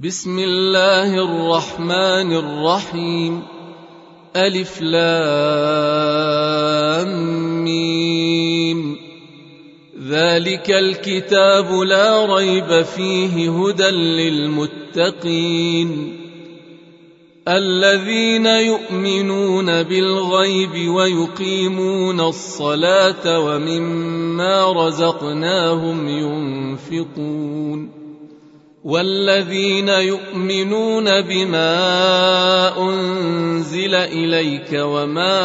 بسم الله الرحمن الرحيم. ألف لام ميم. ذلك الكتاب لا ريب فيه هدى للمتقين الذين يؤمنون بالغيب ويقيمون الصلاة ومما رزقناهم ينفقون والذين يؤمنون بما أنزل إليك وما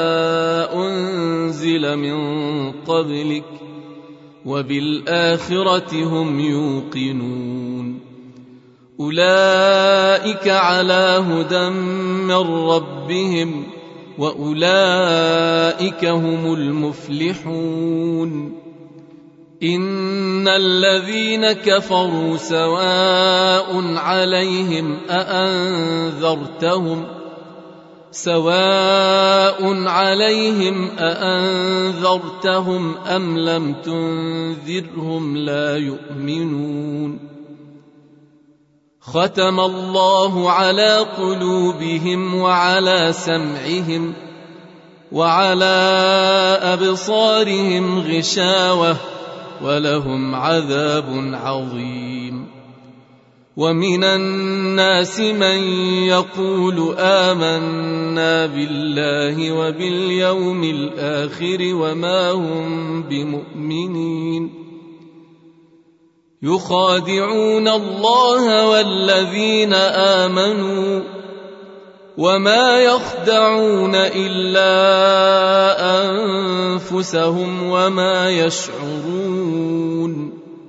أنزل من قبلك وبالآخرة هم يوقنون أولئك على هدى من ربهم وأولئك هم المفلحون. إن الذين كفروا سواء عليهم أأنذرتهم أم لم تنذرهم لا يؤمنون. ختم الله على قلوبهم وعلى سمعهم وعلى أبصارهم غشاوة ولهم عذاب عظيم. ومن الناس من يقول آمنا بالله وباليوم الآخر وما هم بمؤمنين يخادعون الله والذين آمنوا وما يخدعون إلا أنفسهم وما يشعرون.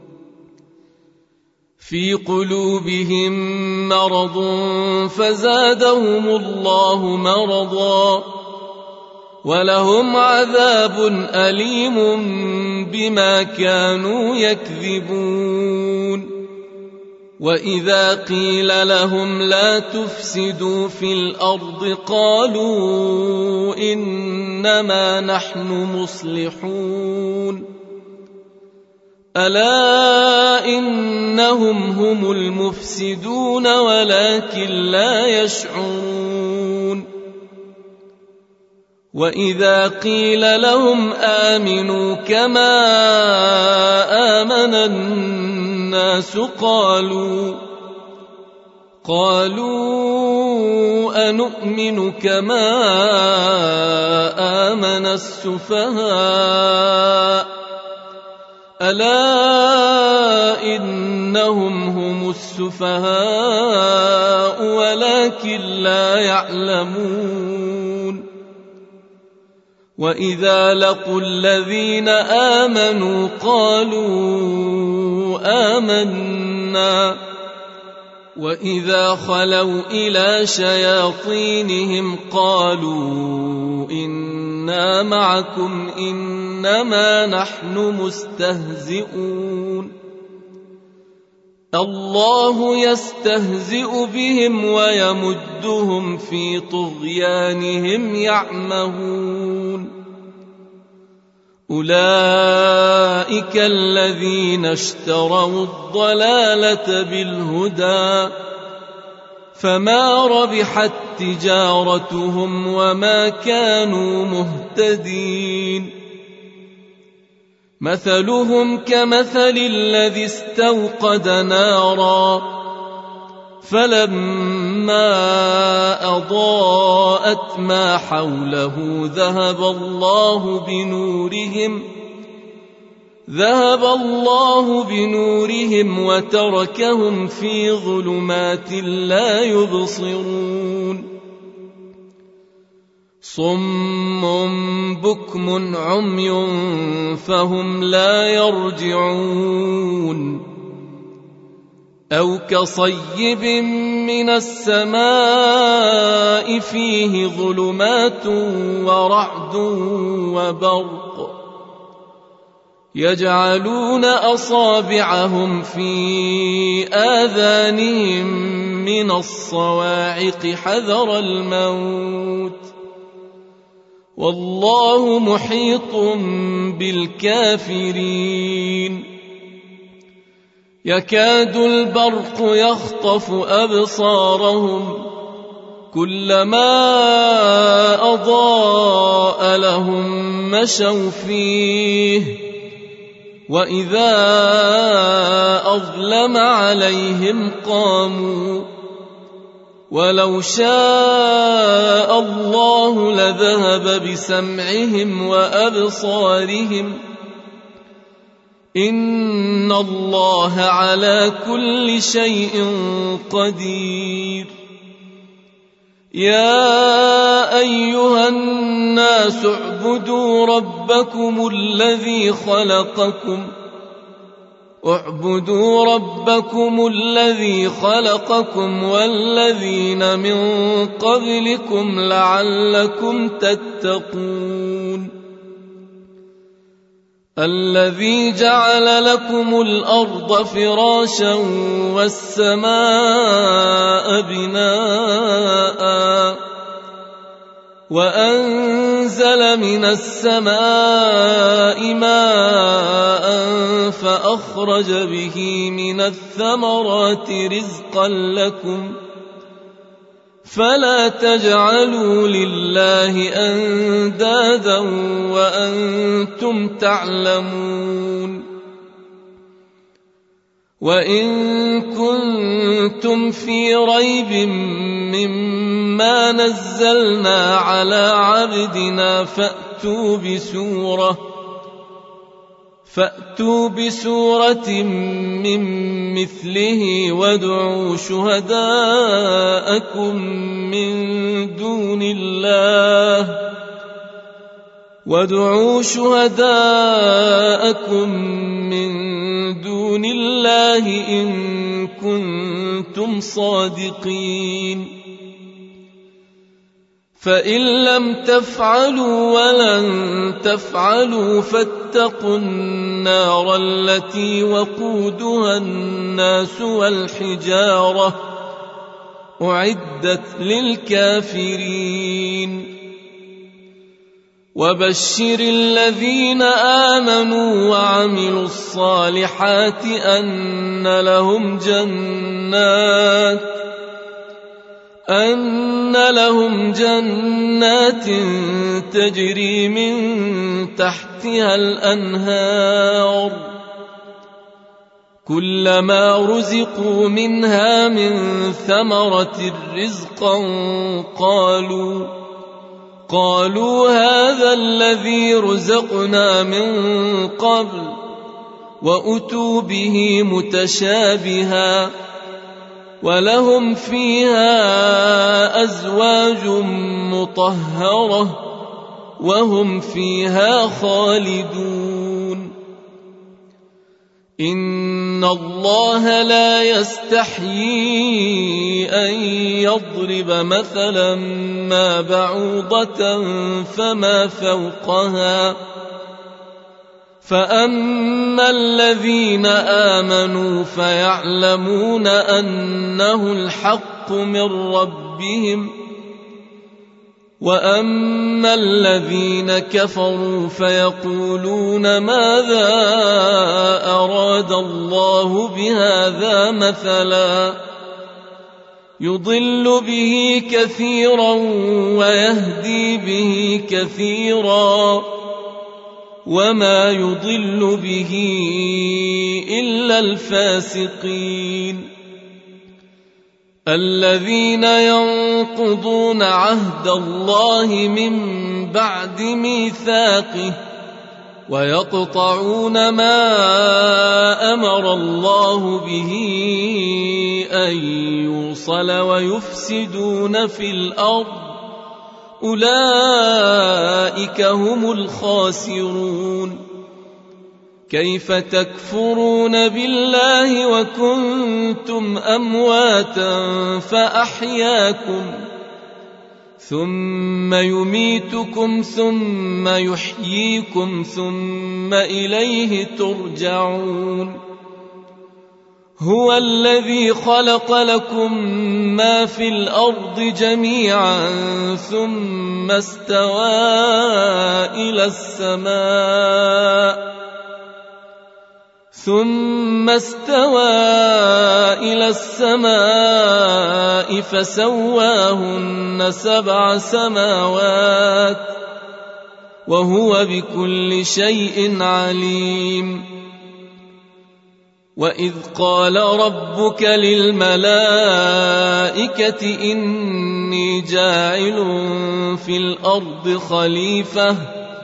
في قلوبهم مرض فزادهم الله مرضا ولهم عذاب أليم بما كانوا يكذبون. وإذا قيل لهم لا تفسدوا في الأرض قالوا إنما نحن مصلحون ألا إنهم هم المفسدون ولكن لا يشعرون. وإذا قيل لهم آمنوا كما آمن الناس قالوا أنؤمن كما آمن السفهاء ألا إنهم هم السفهاء ولكن لا يعلمون. وإذا لقوا الذين آمنوا قالوا آمنا وإذا خلوا إلى شياطينهم قالوا إنا معكم إنما نحن مستهزئون. الله يستهزئ بهم ويمدهم في طغيانهم يعمهون. أولئك الذين اشتروا الضلالة بالهدى فما ربحت تجارتهم وما كانوا مهتدين. مثلهم كمثل الذي استوقد نارا فلما أضاءت ما حوله ذهب الله بنورهم وتركهم في ظلمات لا يبصرون. صم بكم عمي فهم لا يرجعون. أو كصيب من السماء فيه ظلمات ورعد وبرق يجعلون أصابعهم في آذانهم من الصواعق حذر الموت والله محيط بالكافرين. يكاد البرق يخطف أبصارهم كلما أضاء لهم مشوا فيه وإذا أظلم عليهم قاموا ولو شاء الله لذهب بسمعهم وأبصارهم إن الله على كل شيء قدير يا أيها الناس اعبدوا ربكم الذي خلقكم والذين من قبلكم لعلكم تتقون الذي جعل لكم الأرض فراشا والسماء بناء وأنزل من السماء ماء فأخرج به من الثمرات رزقا لكم فلا تجعلوا لله أندادا وأنتم تعلمون وإن كنتم في ريب مما نزلنا على عبدنا فأتوا بسورة من مثله وادعوا شهداءكم من دون الله إن كنتم صادقين فإن لم تفعلوا ولن تفعلوا فاتقوا النار التي وقودها الناس والحجارة أعدت للكافرين وبشر الذين آمنوا وعملوا الصالحات أن لهم جنات تجري من تحتها الأنهار كلما رزقوا منها من ثمرة رزقا قالوا هذا الذي رزقنا من قبل وأتوا به متشابها ولهم فيها أزواج مطهرة وهم فيها خالدون إن الله لا يستحيي أن يضرب مثلا ما بعوضة فما فوقها فأما الذين آمنوا فيعلمون أنه الحق من ربهم وأما الذين كفروا فيقولون ماذا أراد الله بهذا مثلا يضل به كثيرا ويهدي به كثيرا وما يضل به إلا الفاسقين الذين ينقضون عهد الله من بعد ميثاقه ويقطعون ما أمر الله به أن يوصل ويفسدون في الأرض أولئك هم الخاسرون كيف تكفرون بالله وكنتم أمواتا فأحياكم ثم يميتكم ثم يحييكم ثم إليه ترجعون هو الذي خلق لكم ما في الأرض جميعا ثم استوى إلى ثم استوى إلى السماء فسواهن 7 سماوات وهو بكل شيء عليم. وإذ قال ربك للملائكة إني جاعل في الأرض خليفة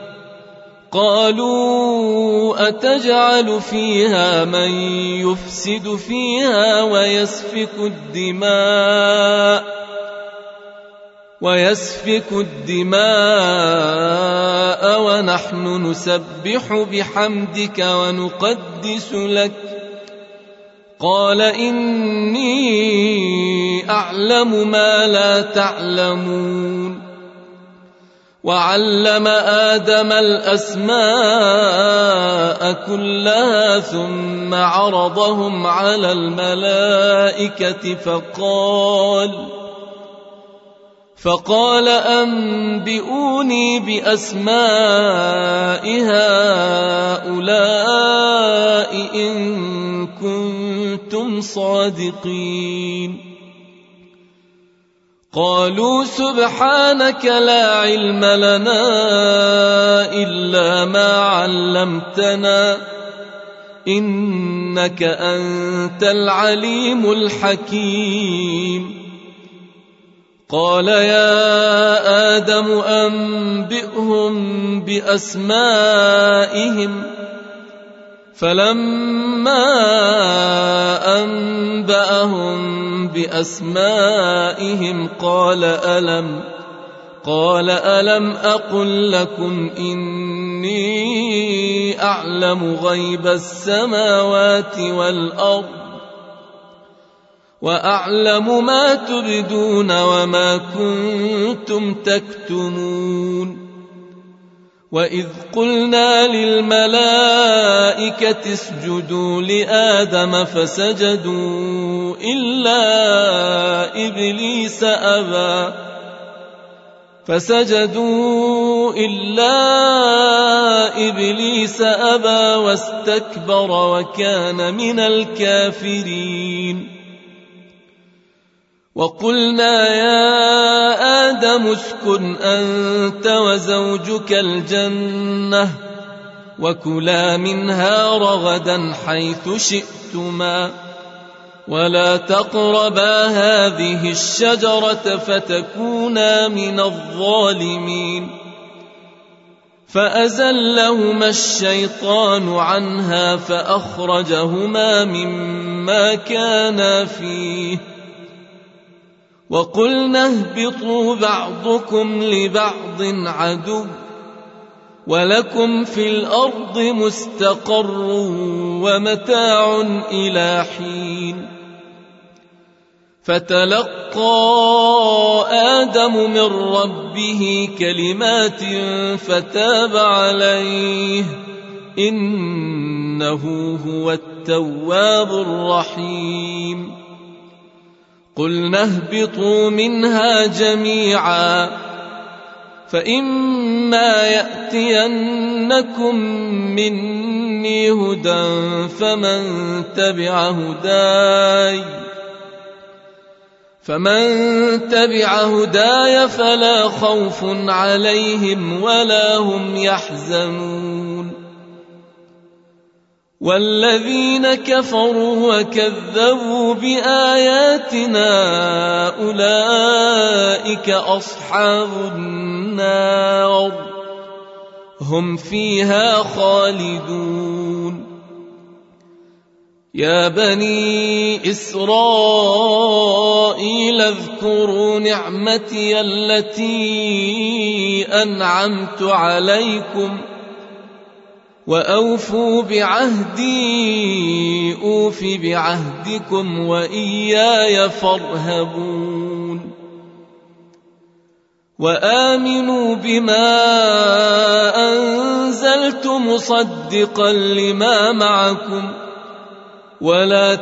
قالوا أتجعل فيها من يفسد فيها ويسفك الدماء ونحن نسبح بحمدك ونقدس لك قال إني أعلم ما لا تعلمون. وعلم آدم الأسماء كلها ثم عرضهم على الملائكة فقال أنبئوني بأسماء هؤلاء إن كنتم صادقين. قالوا سبحانك لا علم لنا إلا ما علمتنا إنك أنت العليم الحكيم. قال يا آدم أنبئهم بأسمائهم فلما أنبأهم بأسمائهم قال ألم أقل لكم إني أعلم غيب السماوات والأرض وأعلم ما تبدون وما كنتم تكتمون. وإذ قلنا للملائكة اسجدوا لآدم فسجدوا إلا إبليس أبى واستكبر وكان من الكافرين. وقلنا يا آدم اسكن أنت وزوجك الجنة وكلا منها رغدا حيث شئتما ولا تقربا هذه الشجرة فتكونا من الظالمين. فأزلهما الشيطان عنها فأخرجهما مما كانا فيه وقلنا اهبطوا بعضكم لبعض عدو ولكم في الأرض مستقر ومتاع إلى حين. فتلقى آدم من ربه كلمات فتاب عليه إنه هو التواب الرحيم. قلنا اهبطوا منها جميعا فإما يأتينكم مني هدى فمن تبع هداي فلا خوف عليهم ولا هم يحزنون. والذين كفروا وكذبوا بآياتنا أولئك أصحاب النار هم فيها خالدون. يا بني إسرائيل اذكروا نعمتي التي أنعمت عليكم وأوفوا بعهدي أوف بعهدكم وإياي فارهبون. وآمنوا بما أنزلت مصدقا لما معكم ولا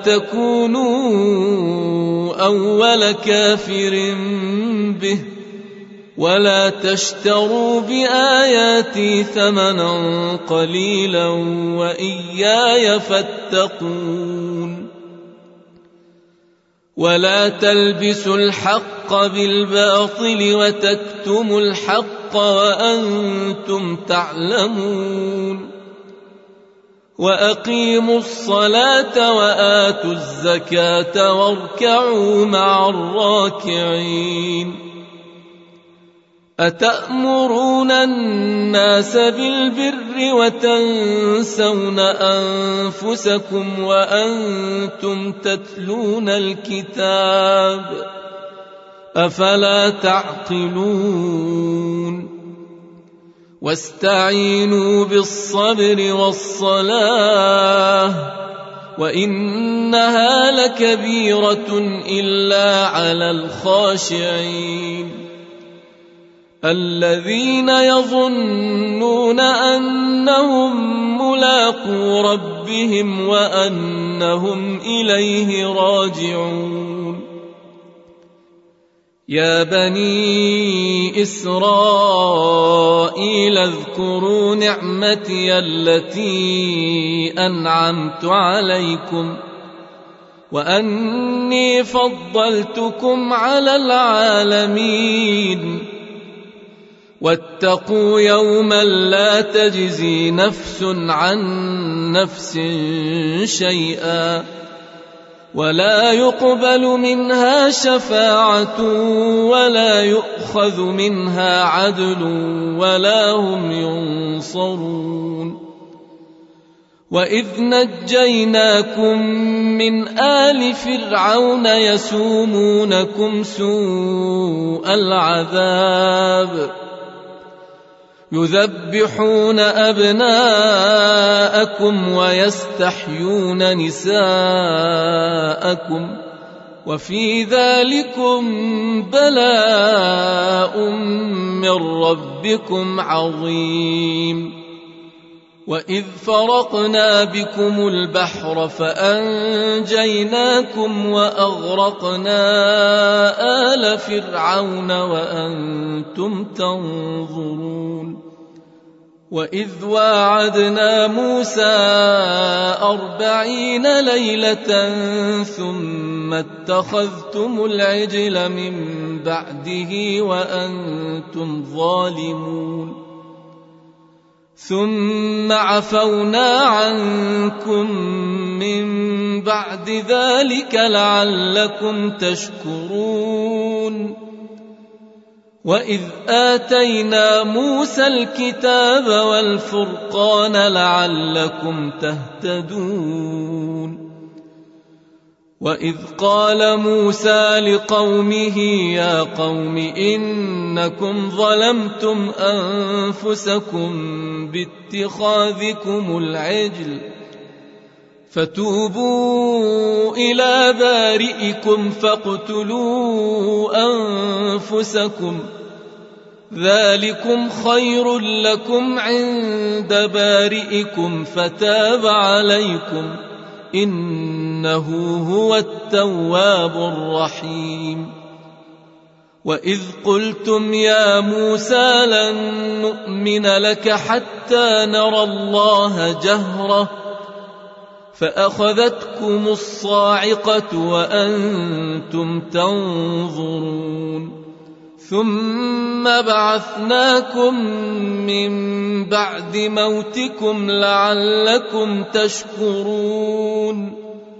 تكونوا أول كافر به ولا تشتروا بآياتي ثمنا قليلا وإياي فاتقون ولا تلبسوا الحق بالباطل وتكتموا الحق وأنتم تعلمون وأقيموا الصلاة وآتوا الزكاة واركعوا مع الراكعين أتأمرون الناس بالبر وتنسون أنفسكم وأنتم تتلون الكتاب أفلا تعقلون واستعينوا بالصبر والصلاة وإنها لكبيرة إلا على الخاشعين الذين يظنون أنهم ملاقو ربهم وأنهم إليه راجعون يا بني إسرائيل اذكروا نعمتي التي أنعمت عليكم وأني فضلتكم على العالمين واتقوا يوما لا تجزي نفس عن نفس شيئا ولا يقبل منها شفاعة ولا يؤخذ منها عدل ولا هم ينصرون وإذ نجيناكم من آل فرعون يسومونكم سوء العذاب يذبحون أبناءكم ويستحيون نساءكم وفي ذلكم بلاء من ربكم عظيم وإذ فرقنا بكم البحر فأنجيناكم وأغرقنا آل فرعون وأنتم تنظرون وإذ واعدنا موسى 40 ليلة ثم اتخذتم العجل من بعده وأنتم ظالمون ثم عفونا عنكم من بعد ذلك لعلكم تشكرون وإذ آتينا موسى الكتاب والفرقان لعلكم تهتدون وإذ قال موسى لقومه يا قوم إنكم ظلمتم أنفسكم باتخاذكم العجل فتوبوا إلى بارئكم فاقتلوا أنفسكم ذلكم خير لكم عند بارئكم فتاب عليكم إنه هو التواب الرحيم وإذ قلتم يا موسى لن نؤمن لك حتى نرى الله جهرة فأخذتكم الصاعقة وأنتم تنظرون ثم بعثناكم من بعد موتكم لعلكم تشكرون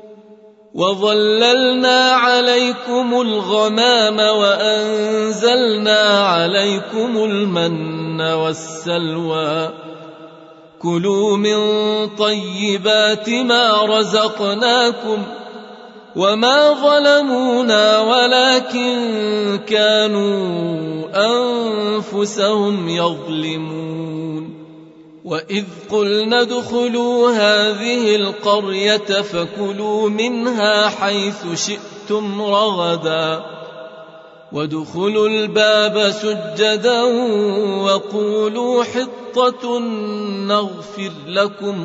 وظللنا عليكم الغمام وأنزلنا عليكم المن والسلوى كلوا من طيبات ما رزقناكم وما ظلمونا ولكن كانوا أنفسهم يظلمون وإذ قلنا ادخلوا هذه القرية فكلوا منها حيث شئتم رغدا وادخلوا الباب سجدا وقولوا حطة نغفر لكم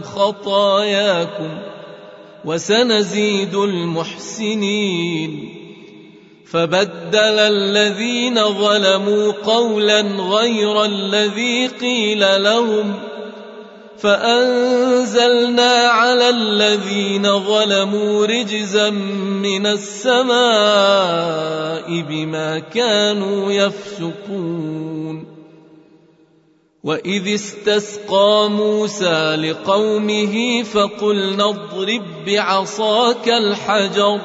خطاياكم وسنزيد المحسنين فبدل الذين ظلموا قولا غير الذي قيل لهم فأنزلنا على الذين ظلموا رجزا من السماء بما كانوا يفسقون. وإذ استسقى موسى لقومه فقلنا اضرب بعصاك الحجر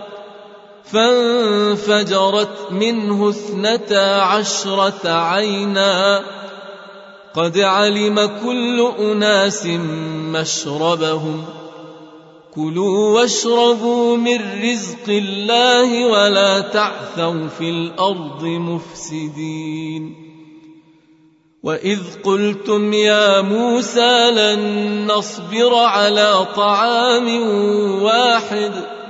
فانفجرت منه 12 عينا قد علم كل أناس مشربهم كلوا واشربوا من رزق الله ولا تعثوا في الأرض مفسدين. وإذ قلتم يا موسى لن نصبر على طعام واحد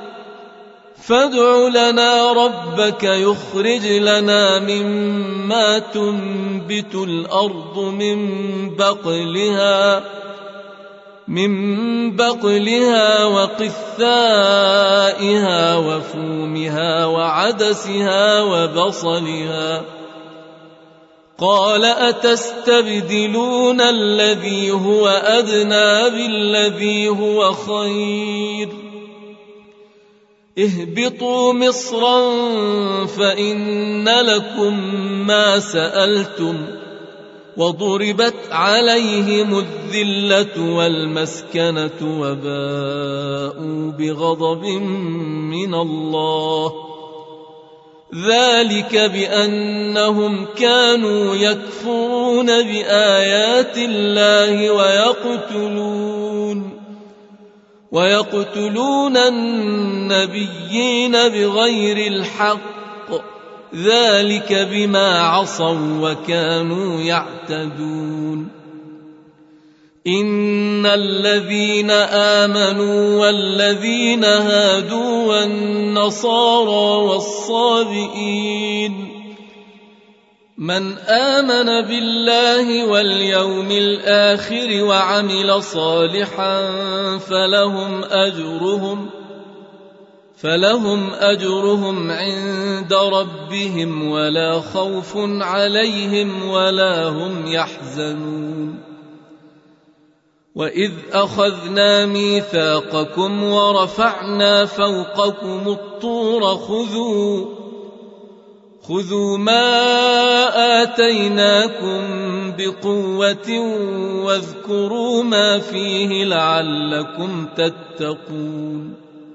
فادع لنا ربك يخرج لنا مما تنبت الأرض من بقلها وقثائها وفومها وعدسها وبصلها قال أتستبدلون الذي هو أدنى بالذي هو خير اهبطوا مصرا فإن لكم ما سألتم وضربت عليهم الذلة والمسكنة وباءوا بغضب من الله ذلك بأنهم كانوا يكفرون بآيات الله ويقتلون النبيين بغير الحق ذلك بما عصوا وكانوا يعتدون. إن الذين آمنوا والذين هادوا والنصارى والصابئين من آمن بالله واليوم الآخر وعمل صالحا فلهم أجرهم عند ربهم ولا خوف عليهم ولا هم يحزنون. وإذ أخذنا ميثاقكم ورفعنا فوقكم الطور خذوا ما آتيناكم بقوة واذكروا ما فيه لعلكم تتقون.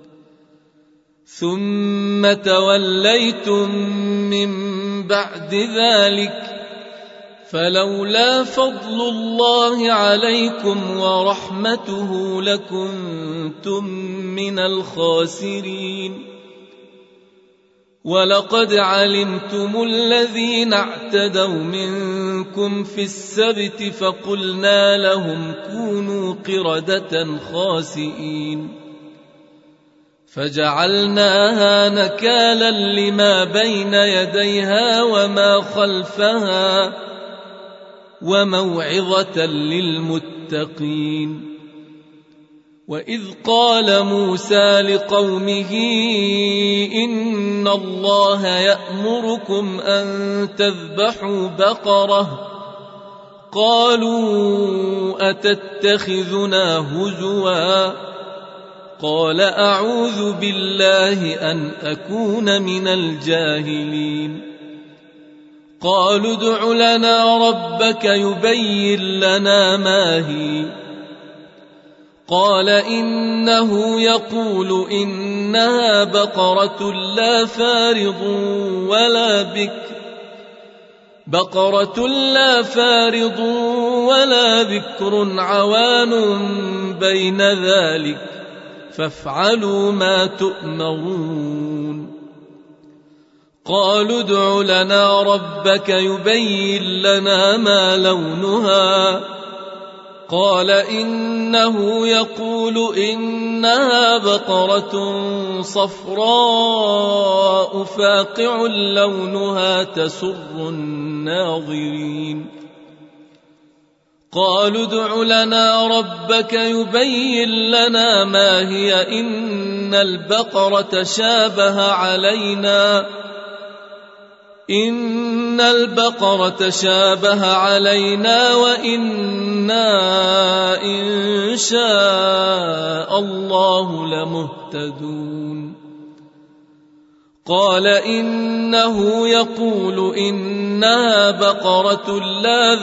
ثم توليتم من بعد ذلك فلولا فضل الله عليكم ورحمته لكنتم من الخاسرين. ولقد علمتم الذين اعتدوا منكم في السبت فقلنا لهم كونوا قردة خاسئين فجعلناها نكالا لما بين يديها وما خلفها وموعظة للمتقين. وإذ قال موسى لقومه إن الله يأمركم أن تذبحوا بقرة قالوا أتتخذنا هزوا قال أعوذ بالله أن أكون من الجاهلين. قالوا ادع لنا ربك يبين لنا ما هي قال إنه يقول إنها بقرة لا فارض ولا بكر عوان بين ذلك فافعلوا ما تؤمرون. قالوا ادع لنا ربك يبين لنا ما لونها قال إنه يقول إنها بقرة صفراء فاقع لونها تسر الناظرين. قالوا ادع لنا ربك يبين لنا ما هي إن البقرة شابه علينا إن البقرة تشابه علينا وإنا إن شاء الله لمهتدون قال إنه يقول إنها بقرة لا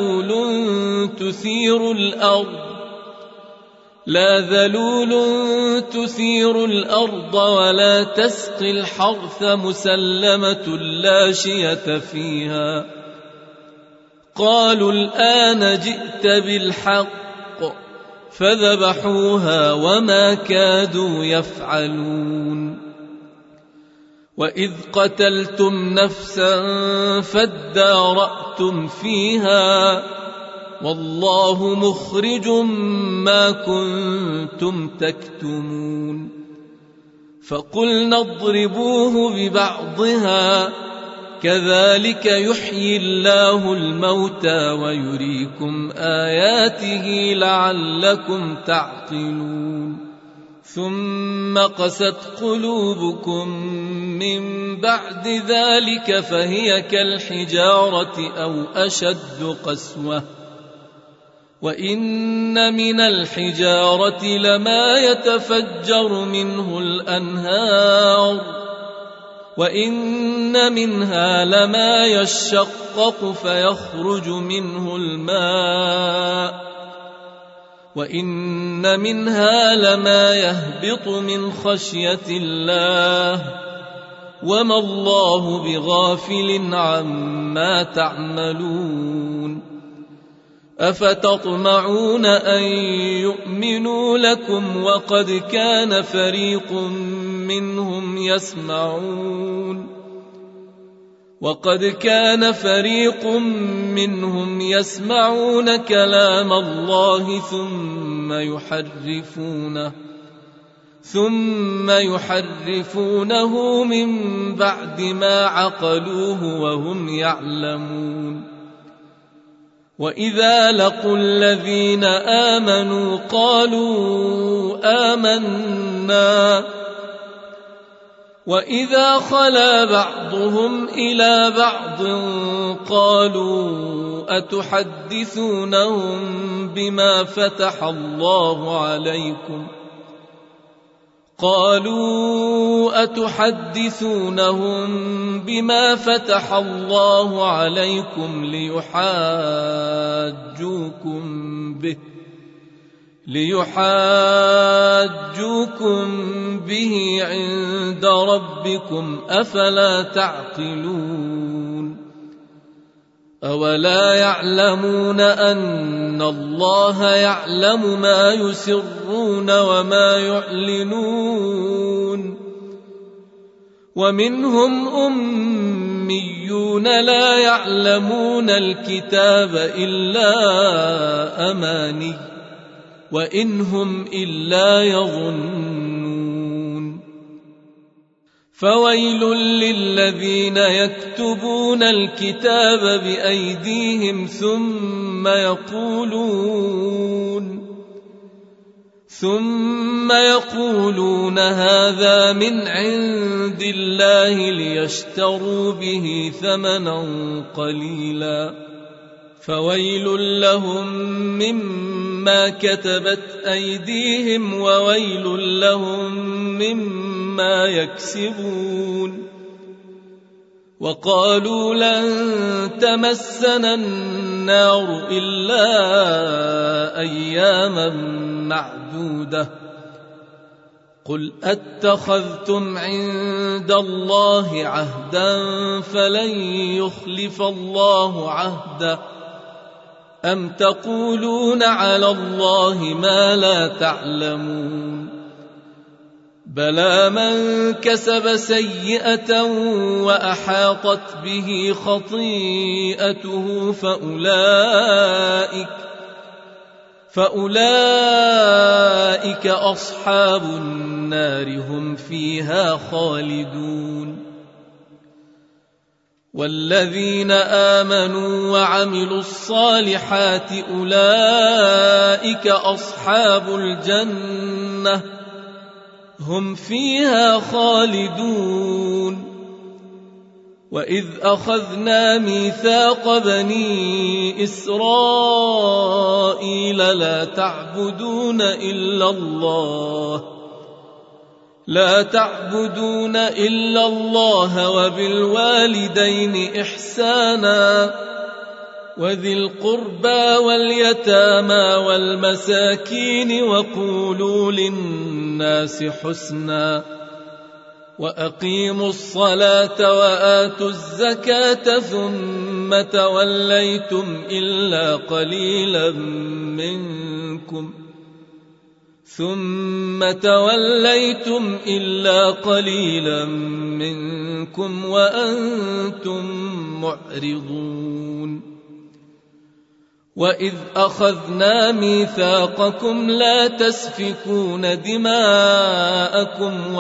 ذلول تثير الأرض ولا تسقي الحرث مسلمة لا شية فيها قالوا الآن جئت بالحق فذبحوها وما كادوا يفعلون وإذ قتلتم نفسا فادارأتم فيها والله مخرج ما كنتم تكتمون فقلنا اضربوه ببعضها كذلك يحيي الله الموتى ويريكم آياته لعلكم تعقلون ثم قست قلوبكم من بعد ذلك فهي كالحجارة أو أشد قسوة وإن من الحجارة لما يتفجر منه الأنهار وإن منها لما يشقق فيخرج منه الماء وإن منها لما يهبط من خشية الله وما الله بغافل عما تعملون أفتطمعون أن يؤمنوا لكم وقد كان فريق منهم يسمعون كلام الله ثم يحرفونه من بعد ما عقلوه وهم يعلمون وإذا لقوا الذين آمنوا قالوا آمنا وإذا خلا بعضهم إلى بعض قالوا أتحدثونهم بما فتح الله عليكم ليحاجوكم به عند ربكم أفلا تعقلون أولا يعلمون أن الله يعلم ما يسرون وما يعلنون ومنهم أميون لا يعلمون الكتاب إلا أماني وإن هم إلا يظنون فويل للذين يكتبون الكتاب بأيديهم ثم يقولون هذا من عند الله ليشتروا به ثمنا قليلا فويل لهم مما كتبت أيديهم وويل لهم مما يكسبون وقالوا لن تمسنا النار إلا أياما معدودة قل أتخذتم عند الله عهدا فلن يخلف الله عهده أم تقولون على الله ما لا تعلمون بلى من كسب سيئة وأحاطت به خطيئته فأولئك أصحاب النار هم فيها خالدون والذين آمنوا وعملوا الصالحات أولئك أصحاب الجنة هم فيها خالدون وإذ أخذنا ميثاق بني إسرائيل لا تعبدون إلا الله وبالوالدين إحسانا وذي القربى واليتامى والمساكين وقولوا للناس حسنا وأقيموا الصلاة وآتوا الزكاة ثم توليتم إلا قليلا منكم وأنتم معرضون وإذ أخذنا ميثاقكم لا تسفكون دماءكم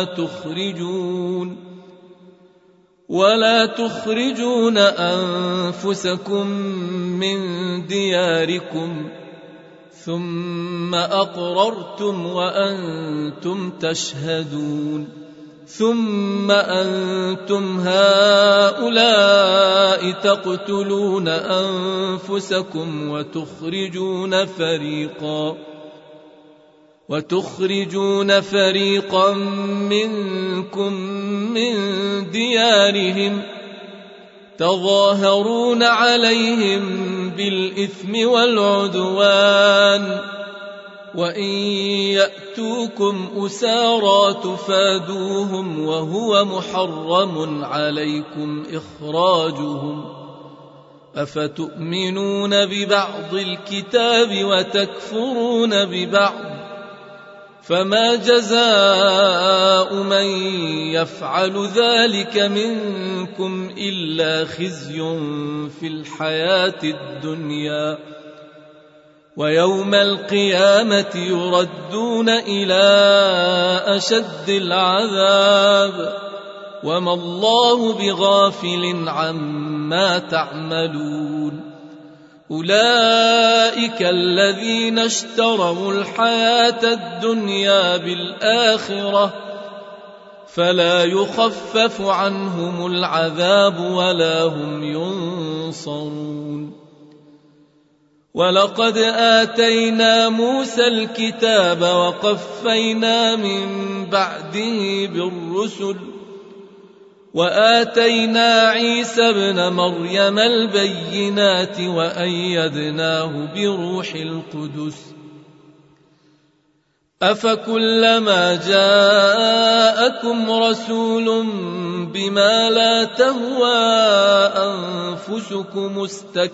ولا تخرجون أنفسكم من دياركم ثم أقررتم وأنتم تشهدون ثم أنتم هؤلاء تقتلون أنفسكم وتخرجون فريقا منكم من ديارهم تظاهرون عليهم بالإثم والعدوان وإن يأتوكم أسارى تفادوهم وهو محرم عليكم إخراجهم أفتؤمنون ببعض الكتاب وتكفرون ببعض فما جزاء من يفعل ذلك منكم إلا خزي في الحياة الدنيا ويوم القيامة يردون إلى أشد العذاب وما الله بغافل عما تعملون أولئك الذين اشتروا الحياة الدنيا بالآخرة فلا يخفف عنهم العذاب ولا هم ينصرون ولقد آتينا موسى الكتاب وقفينا من بعده بالرسل وآتينا عيسى ابن مريم البينات وأيدناه بروح القدس أفكلما جاءكم رسول بما لا تهوى أنفسكم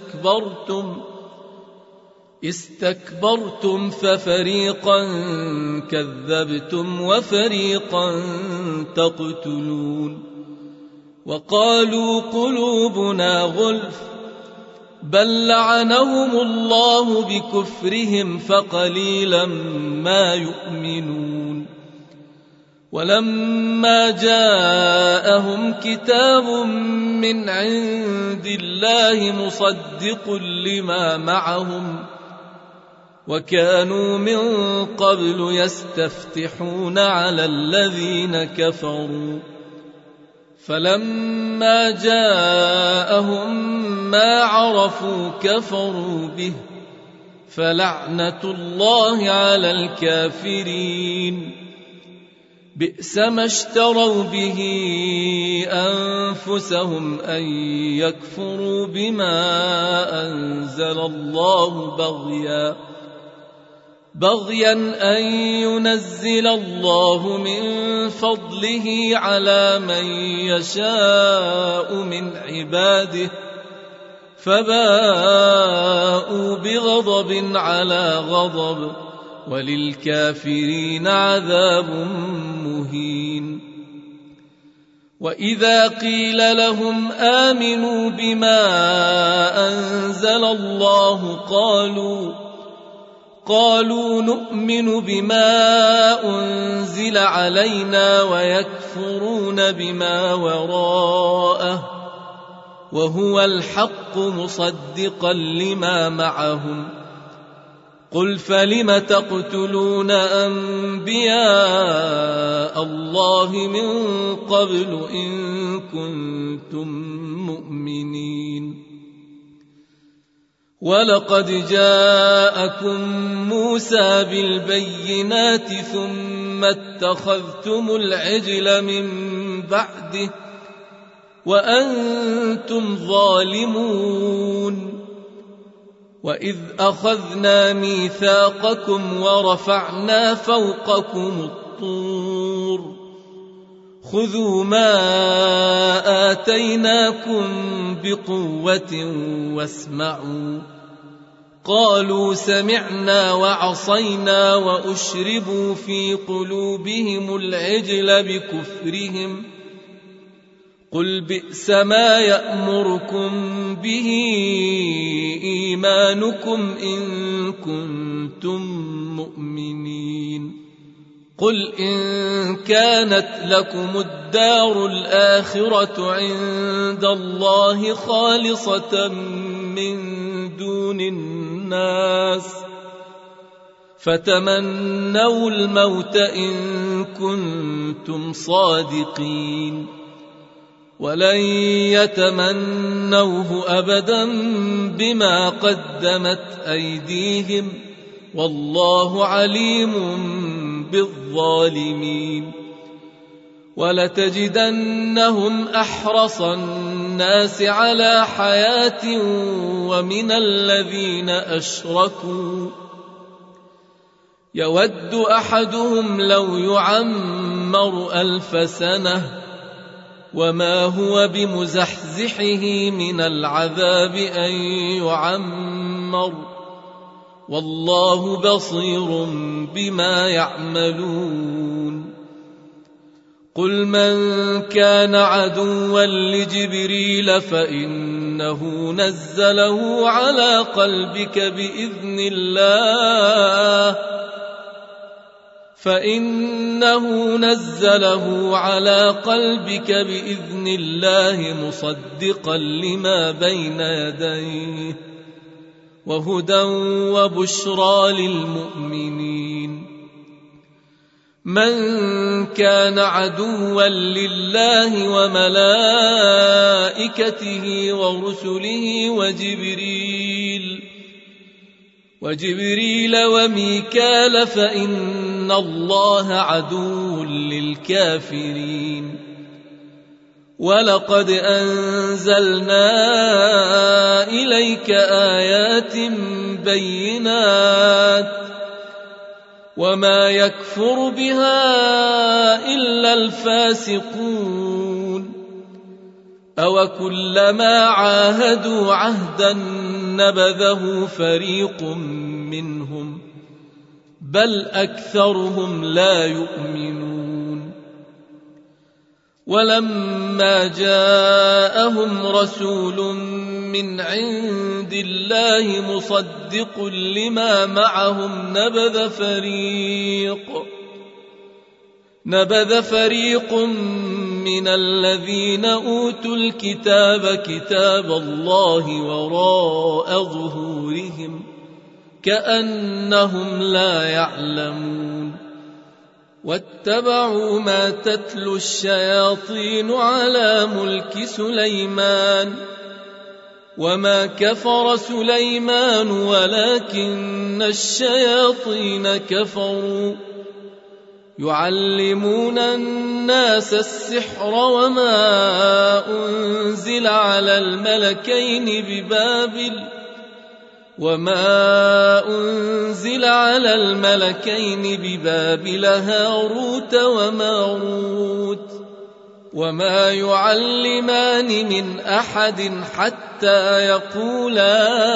استكبرتم ففريقا كذبتم وفريقا تقتلون وقالوا قلوبنا غلف بل لعنهم الله بكفرهم فقليلا ما يؤمنون ولما جاءهم كتاب من عند الله مصدق لما معهم وكانوا من قبل يستفتحون على الذين كفروا فلما جاءهم ما عرفوا كفروا به فلعنة الله على الكافرين بئس ما اشتروا به أنفسهم أن يكفروا بما أنزل الله بغيا أن ينزل الله من فضله على من يشاء من عباده فباءوا بغضب على غضب وللكافرين عذاب مهين وإذا قيل لهم آمنوا بما أنزل الله قالوا نؤمن بما أنزل علينا ويكفرون بما وراءه وهو الحق مصدقا لما معهم قل فلم تقتلون أنبياء الله من قبل إن كنتم مؤمنين ولقد جاءكم موسى بالبينات ثم اتخذتم العجل من بعده وأنتم ظالمون وإذ أخذنا ميثاقكم ورفعنا فوقكم الطور خذوا ما آتيناكم بقوة واسمعوا قالوا سمعنا وعصينا وأشربوا في قلوبهم العجل بكفرهم قل بئس ما يأمركم به إيمانكم إن كنتم مؤمنين قل إن كانت لكم الدار الآخرة عند الله خالصة من دون الناس فتمنوا الموت إن كنتم صادقين ولن يتمنوه أبدا بما قدمت أيديهم والله عليم بالظالمين ولتجدنهم أحرص الناس على حياة ومن الذين أشركوا يود أحدهم لو يعمر 1000 سنة وما هو بمزحزحه من العذاب أن يعمر والله بصير بما يعملون قل من كان عدوا لجبريل فإنه نزله على قلبك بإذن الله مصدقا لما بين يديه وهدى وبشرى للمؤمنين من كان عدوا لله وملائكته ورسله وجبريل وميكال فإن الله عدو للكافرين ولقد أنزلنا إليك آيات بينات وما يكفر بها إلا الفاسقون أوكلما عاهدوا عهدا نبذه فريق منهم بل أكثرهم لا يؤمنون ولما جاءهم رسول من عند الله مصدق لما معهم نبذ فريق من الذين أوتوا الكتاب كتاب الله وراء ظهورهم كأنهم لا يعلمون واتبعوا ما تتلو الشياطين على ملك سليمان وما كفر سليمان ولكن الشياطين كفروا يعلمون الناس السحر وما أنزل على الملكين ببابل هاروت وماروت وما يعلمان من أحد حتى يقولا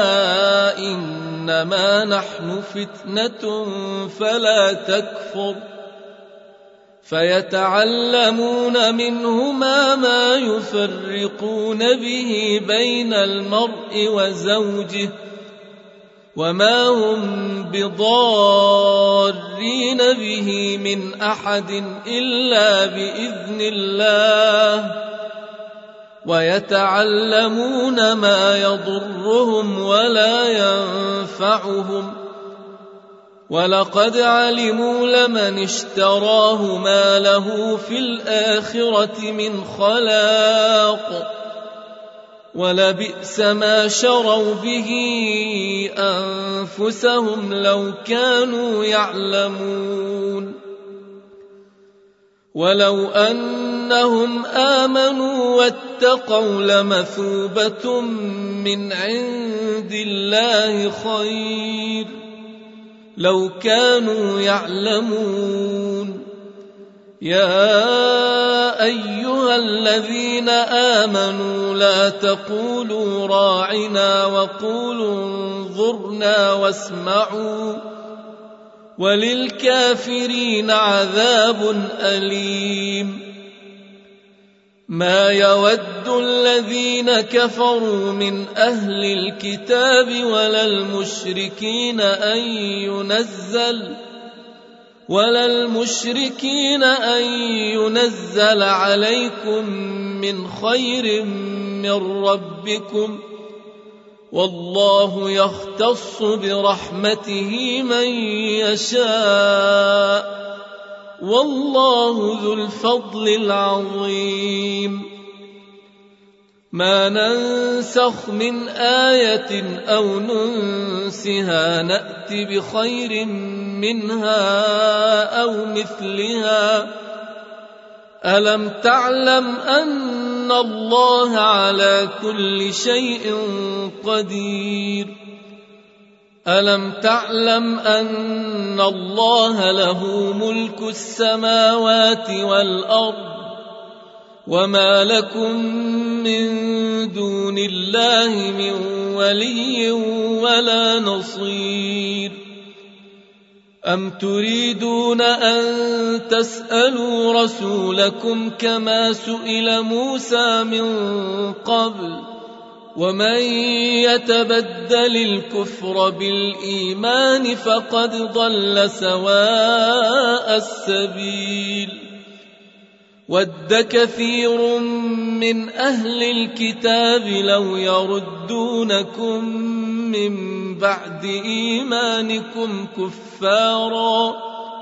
إنما نحن فتنة فلا تكفر فيتعلمون منهما ما يفرقون به بين المرء وزوجه وما هم بضارين به من أحد إلا بإذن الله ويتعلمون ما يضرهم ولا ينفعهم ولقد علموا لمن اشتراه ما له في الآخرة من خلاق ولبئس ما شروا به أنفسهم لو كانوا يعلمون ولو أنهم آمنوا واتقوا لمثوبة من عند الله خير لو كانوا يعلمون يا أيها الذين آمنوا لا تقولوا راعنا وقولوا انظرنا واسمعوا وللكافرين عذاب أليم ما يود الذين كفروا من أهل الكتاب ولا المشركين أن ينزل عليكم من خير من ربكم والله يختص برحمته من يشاء والله ذو الفضل العظيم ما ننسخ من آية أو ننسها نأت بخير منها أو مثلها ألم تعلم أن الله على كل شيء قدير ألم تعلم أن الله له ملك السماوات والأرض وما لكم من دون الله من ولي ولا نصير أم تريدون أن تسألوا رسولكم كما سئل موسى من قبل ومن يتبدل الكفر بالإيمان فقد ضل سواء السبيل ود كثير من أهل الكتاب لو يردونكم من بعد إيمانكم كفارا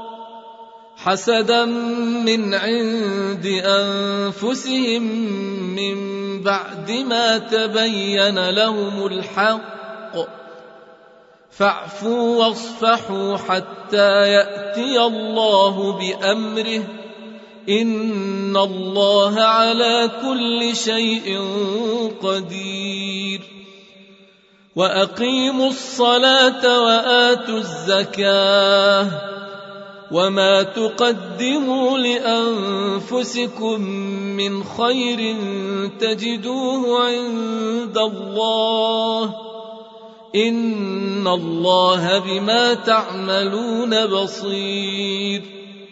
حسدا من عند أنفسهم من بعد ما تبين لهم الحق فاعفوا واصفحوا حتى يأتي الله بأمره إن الله على كل شيء قدير وأقيموا الصلاة وآتوا الزكاة وما تقدموا لأنفسكم من خير تجدوه عند الله إن الله بما تعملون بصير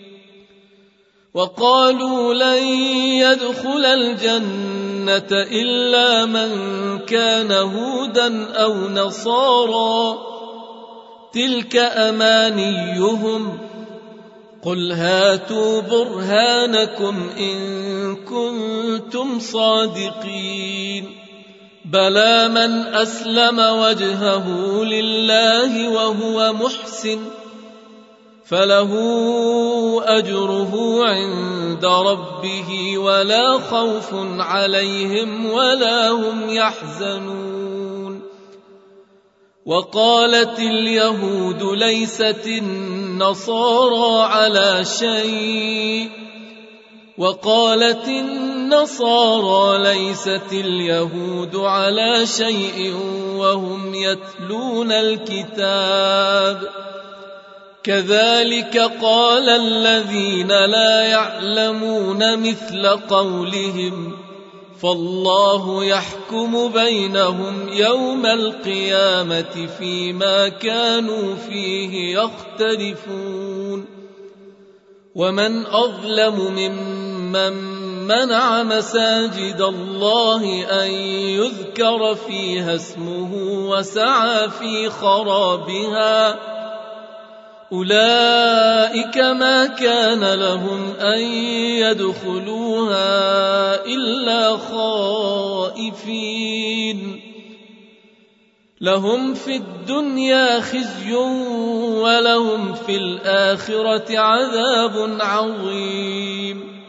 وقالوا لن يدخل الجنة إلا من كان هودا أو نصارى تلك أمانيهم قل هاتوا برهانكم إن كنتم صادقين بلى من أسلم وجهه لله وهو محسن فله أجره عند ربه ولا خوف عليهم ولا هم يحزنون وقالت اليهود ليست النصارى على شيء وقالت النصارى ليست اليهود على شيء وهم يتلون الكتاب كذلك قال الذين لا يعلمون مثل قولهم فالله يحكم بينهم يوم القيامة فيما كانوا فيه يختلفون ومن أظلم ممن منع مساجد الله أن يذكر فيها اسمه وسعى في خرابها أولئك ما كان لهم أن يدخلوها إلا خائفين لهم في الدنيا خزي ولهم في الآخرة عذاب عظيم.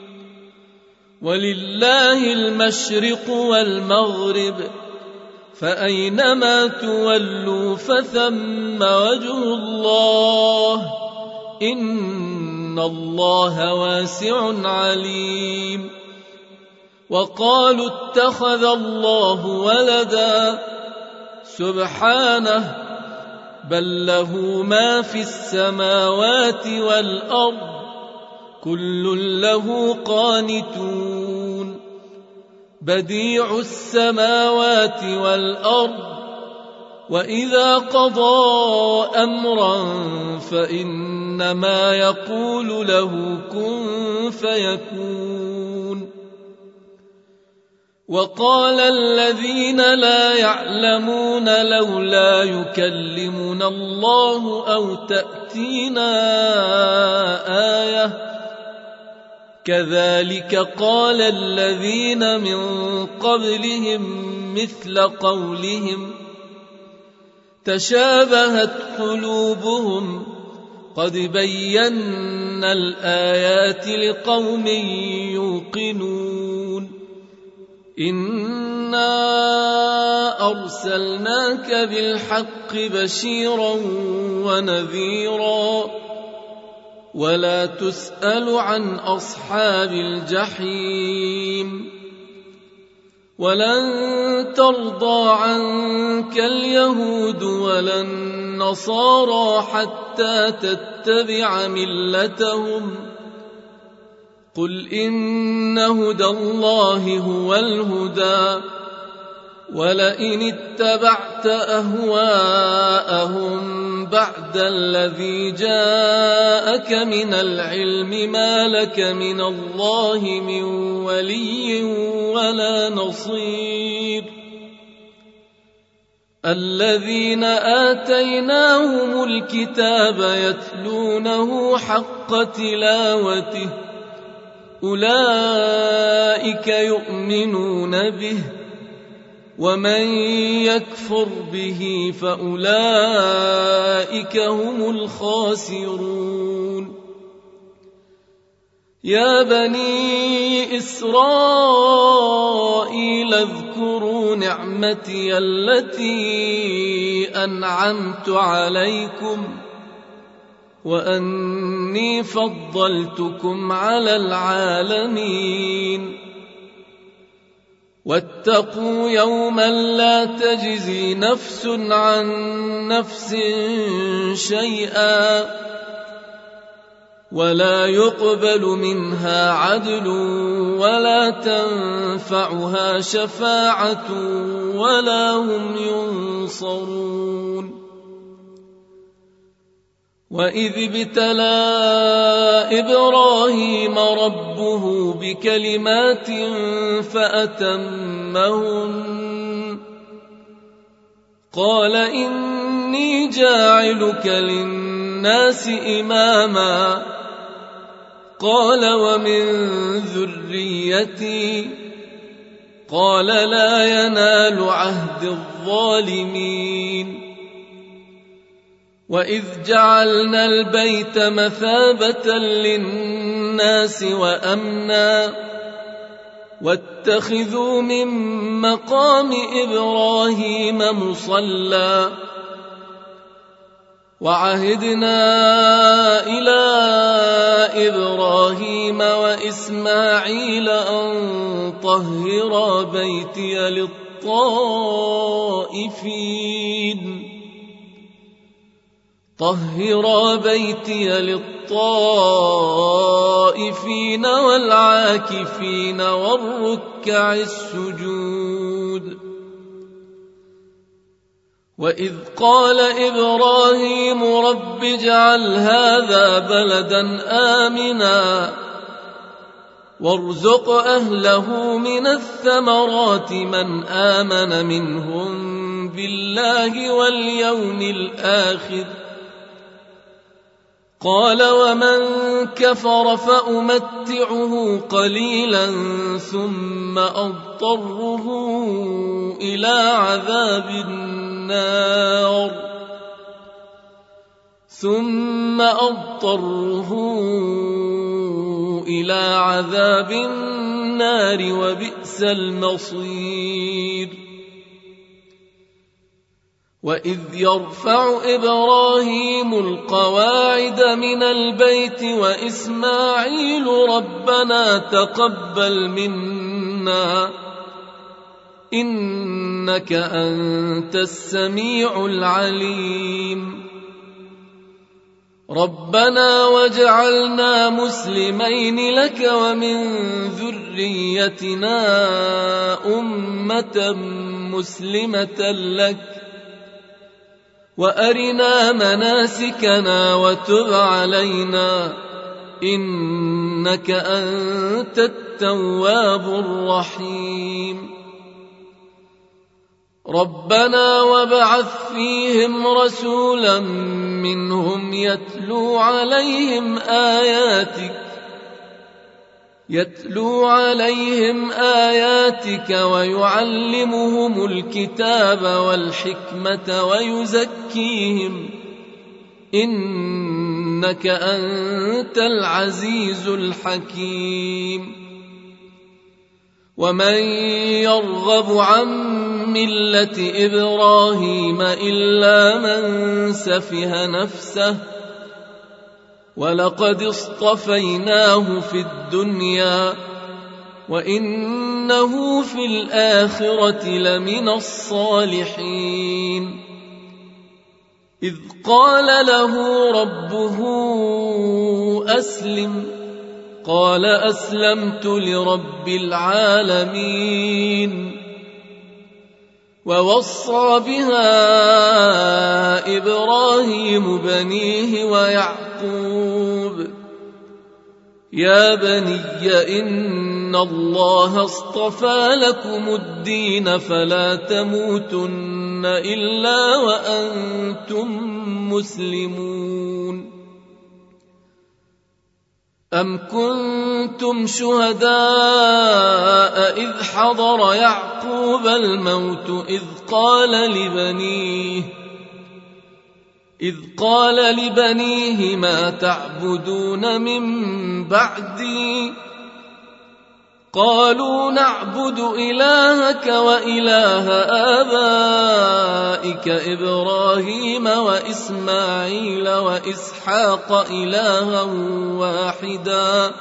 ولله المشرق والمغرب فأينما تولوا فثم وجه الله إن الله واسع عليم. وقالوا اتخذ الله ولدا سبحانه بل له ما في السماوات والأرض كل له قانتون. بديع السماوات والأرض وإذا قضى أمرا فإنما يقول له كن فيكون. وقال الذين لا يعلمون لولا يكلمنا الله أو تأتينا آية كذلك قال الذين من قبلهم مثل قولهم تشابهت قلوبهم قد بينا الآيات لقوم يوقنون. إنا أرسلناك بالحق بشيرا ونذيرا ولا تسأل عن أصحاب الجحيم. ولن ترضى عنك اليهود ولا النصارى حتى تتبع ملتهم قل إن هدى الله هو الهدى ولئن اتبعت أهواءهم بعد الذي جاءك من العلم ما لك من الله من ولي ولا نصير. الذين آتيناهم الكتاب يتلونه حق تلاوته أولئك يؤمنون به ومن يكفر به فأولئك هم الخاسرون. يا بني إسرائيل اذكروا نعمتي التي أنعمت عليكم وأني فضلتكم على العالمين. واتقوا يوما لا تجزي نفس عن نفس شيئا ولا يقبل منها عدل ولا تنفعها شفاعة ولا هم ينصرون. وإذ ابتلى إبراهيم ربه بكلمات فأتمهن قال إني جاعلك للناس إماما قال ومن ذريتي قال لا ينال عهد الظالمين. وإذ جعلنا البيت مثابة للناس وأمنا واتخذوا من مقام إبراهيم مصلى وعهدنا إلى إبراهيم وإسماعيل أن طهرا بيتي للطائفين والعاكفين والركع السجود. وإذ قال إبراهيم رب اجعل هذا بلدا آمنا وارزق أهله من الثمرات من آمن منهم بالله واليوم الآخر قال ومن كفر فأمتعه قليلا ثم أضطره إلى عذاب النار النار ثم أضطره إلى عذاب النار وبئس المصير. وإذ يرفع إبراهيم القواعد من البيت وإسماعيل ربنا تقبل منا إنك أنت السميع العليم. ربنا واجعلنا مسلمين لك ومن ذريتنا أمة مسلمة لك وأرنا مناسكنا وتب علينا إنك أنت التواب الرحيم. ربنا وابعث فيهم رسولا منهم يتلو عليهم آياتك ويعلمهم الكتاب والحكمة ويزكيهم إنك أنت العزيز الحكيم. ومن يرغب عن ملة إبراهيم إلا من سفه نفسه ولقد اصطفيناه في الدنيا وإنه في الآخرة لمن الصالحين. إذ قال له ربه أسلم قال أسلمت لرب العالمين. ووصى بها إبراهيم بنيه ويعقوب يا بني إن الله اصطفى لكم الدين فلا تموتن إلا وأنتم مسلمون. أم كنتم شهداء إذ حضر يعقوب الموت إذ قال لبنيه ما تعبدون من بعدي قالوا نعبد إلهك وإله آبائك إبراهيم وإسماعيل وإسحاق إلها واحدا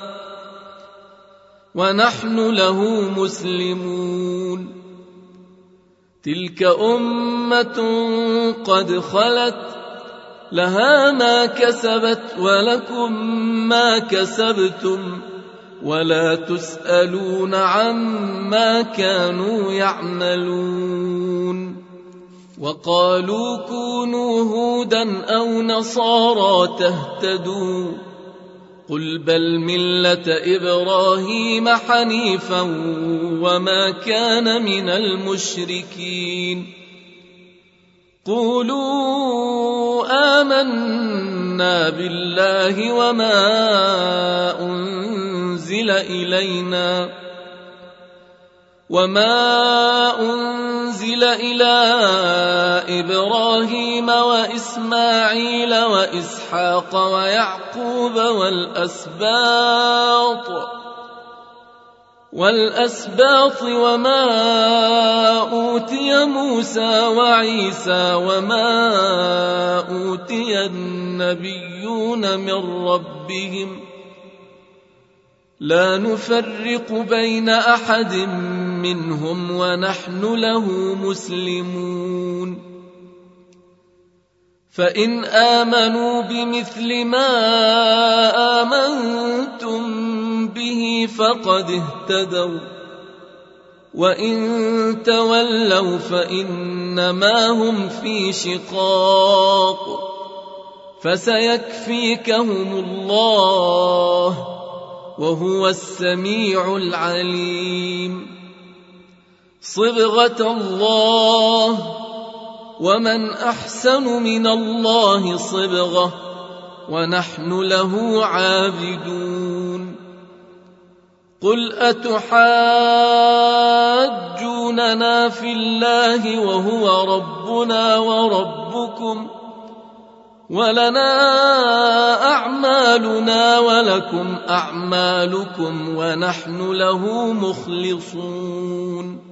ونحن له مسلمون. تلك أمة قد خلت لها ما كسبت ولكم ما كسبتم ولا تسألون عما كانوا يعملون. وقالوا كونوا هودا أو نصارى تهتدوا قل بل ملة إبراهيم حنيفا وما كان من المشركين. قولوا آمنا بالله وما أنزل إلى إبراهيم وإسماعيل وإسحاق ويعقوب والأسباط وما أوتي موسى وعيسى وما أوتي النبيون من ربهم لا نفرق بين أحد منهم ونحن له مسلمون. فإن آمنوا بمثل ما آمنتم به فقد اهتدوا وإن تولوا فإنما هم في شقاق فسيكفيكهم الله وهو السميع العليم. صبغة الله ومن أحسن من الله صبغة ونحن له عابدون. قل أتحاجوننا إننا في الله وهو ربنا وربكم ولنا أعمالنا ولكم أعمالكم ونحن له مخلصون.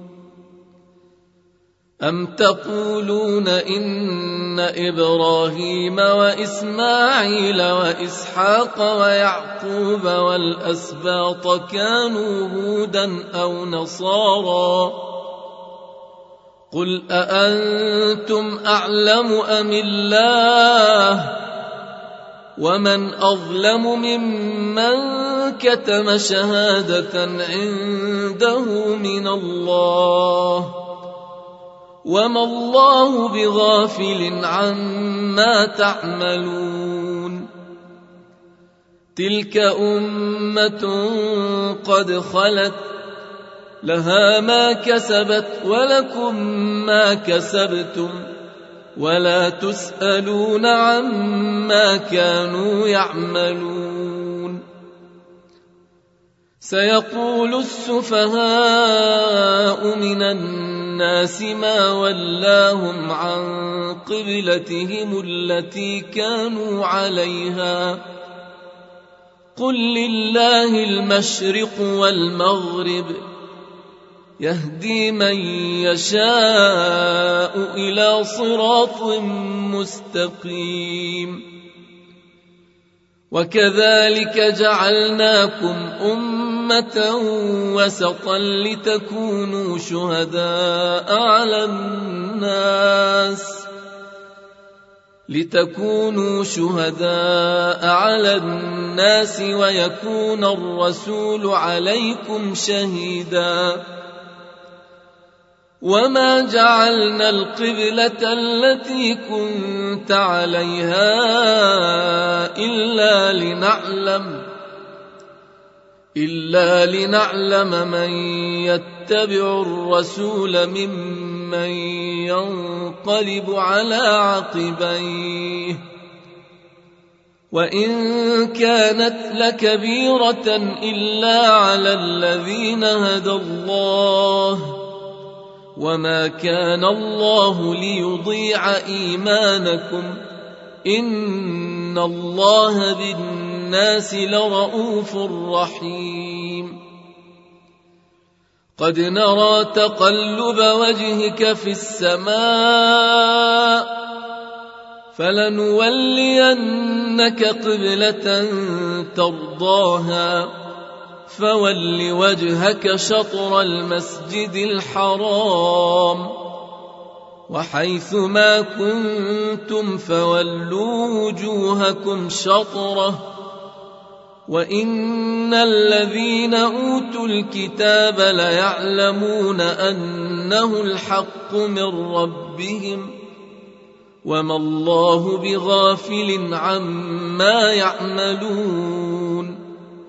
أم تقولون إن إبراهيم وإسماعيل وإسحاق ويعقوب والأسباط كانوا هودا أو نصارى؟ قل أأنتم أعلم أم الله؟ ومن أظلم ممن كتم شهادة عنده من الله وما الله بغافل عما تعملون. تلك أمة قد خلت لها ما كسبت ولكم ما كسبتم ولا تسألون عما كانوا يعملون. سيقول السفهاء من الناس ما ولاهم عن قبلتهم التي كانوا عليها قل لله المشرق والمغرب يهدي من يشاء إلى صراط مستقيم. وكذلك جعلناكم أمة وسطا لتكونوا شهداء على الناس ويكون الرسول عليكم شهيدا. وما جعلنا القبلة التي كنت عليها إلا لنعلم من يتبع الرسول ممن ينقلب على عقبيه وإن كانت لكبيرة إلا على الذين هدى الله وما كان الله ليضيع إيمانكم إن الله بالناس لرؤوف رحيم. قد نرى تقلب وجهك في السماء فلنولينك قبلة ترضاها فول وجهك شطر المسجد الحرام وحيث ما كنتم فولوا وجوهكم شطره وإن الذين أوتوا الكتاب ليعلمون أنه الحق من ربهم وما الله بغافل عما يعملون.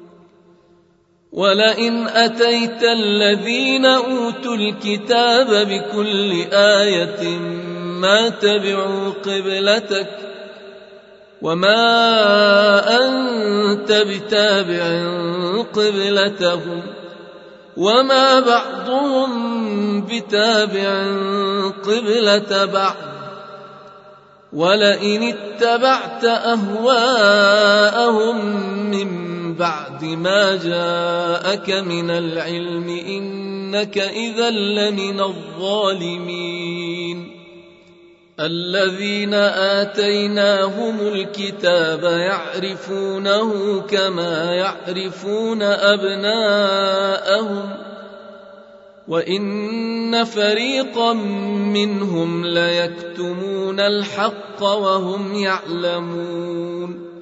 ولئن أتيت الذين أوتوا الكتاب بكل آية ما تبعوا قبلتك وما أنت بتابع قبلتهم وما بعضهم بتابع قبلة بعض ولئن اتبعت أهواءهم من بعد ما جاءك من العلم إنك إذا لمن الظالمين. الذين آتيناهم الكتاب يعرفونه كما يعرفون أبناءهم وإن فريقا منهم ليكتمون الحق وهم يعلمون.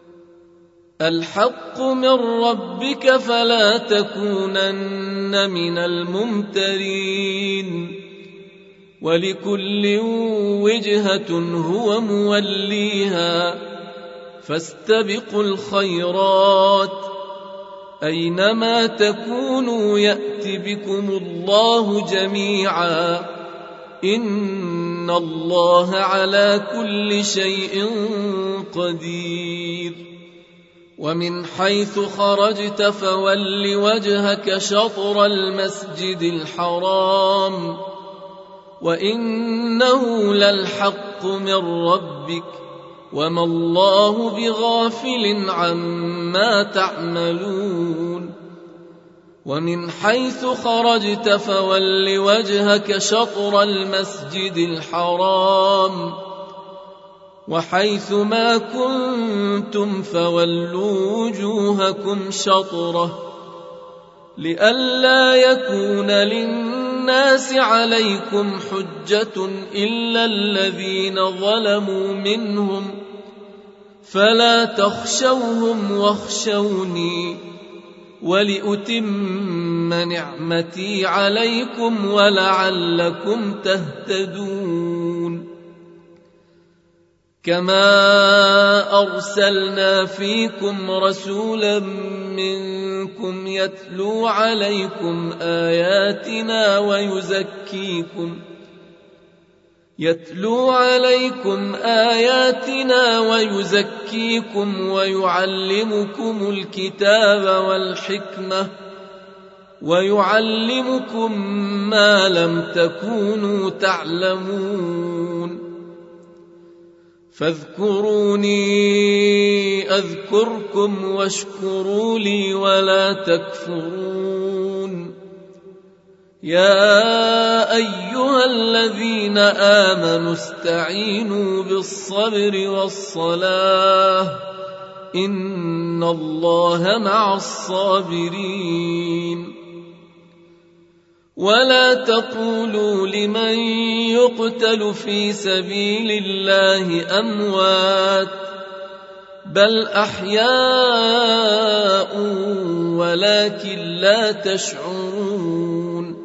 الحق من ربك فلا تكونن من الممترين ولكل وجهة هو موليها فاستبقوا الخيرات أينما تكونوا يأت بكم الله جميعا إن الله على كل شيء قدير. ومن حيث خرجت فول وجهك شطر المسجد الحرام وإنه للحق من ربك وما الله بغافل عما تعملون ومن حيث خرجت فول وجهك شطر المسجد الحرام وحيث ما كنتم فولوا وجوهكم شطره لئلا يكون للناس عليكم حجة إلا الذين ظلموا منهم فلا تخشوهم واخشوني ولأتم نعمتي عليكم ولعلكم تهتدون كما أرسلنا فيكم رسولا منكم يتلو عليكم آياتنا ويزكيكم ويعلمكم الكتاب والحكمة ويعلمكم ما لم تكونوا تعلمون فاذكروني أذكركم واشكروا لي ولا تكفرون يا أيها الذين آمنوا استعينوا بالصبر والصلاة إن الله مع الصابرين ولا تقولوا لمن يقتل في سبيل الله أموات بل أحياء ولكن لا تشعرون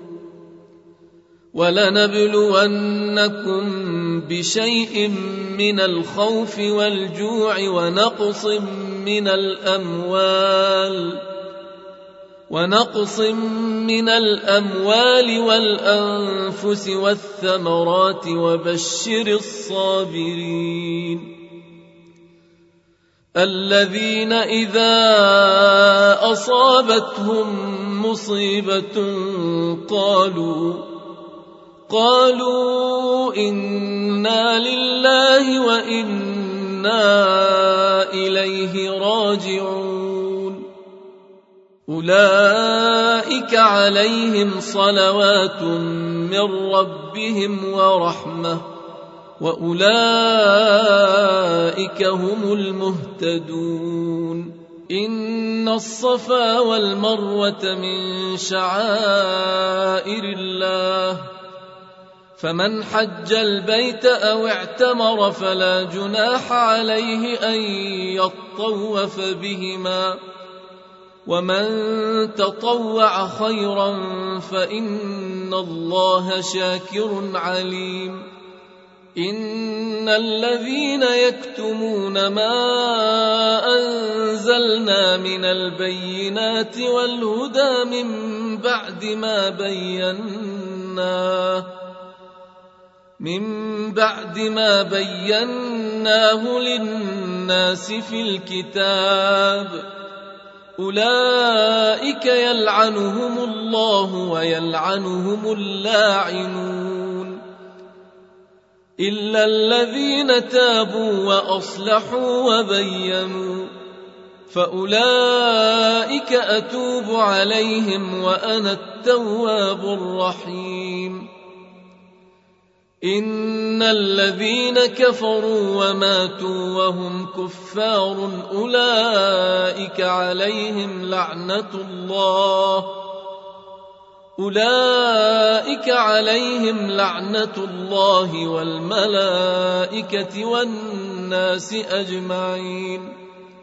ولنبلونكم بشيء من الخوف والجوع ونقص من الأموال والأنفس والثمرات وبشر الصابرين الذين إذا أصابتهم مصيبة قالوا إنا لله وإنا إليه راجعون أولئك عليهم صلوات من ربهم ورحمة وأولئك هم المهتدون إن الصفا والمروة من شعائر الله فمن حج البيت أو اعتمر فلا جناح عليه أن يطوف بهما ومن تطوع خيرا فإن الله شاكر عليم إن الذين يكتمون ما أنزلنا من البينات والهدى من بعد ما بيناه للناس في الكتاب أولئك يلعنهم الله ويلعنهم اللاعنون إلا الذين تابوا وأصلحوا وبينوا فأولئك أتوب عليهم وأنا التواب الرحيم إن الذين كفروا وماتوا وهم كفار أولئك عليهم لعنة الله والملائكة والناس أجمعين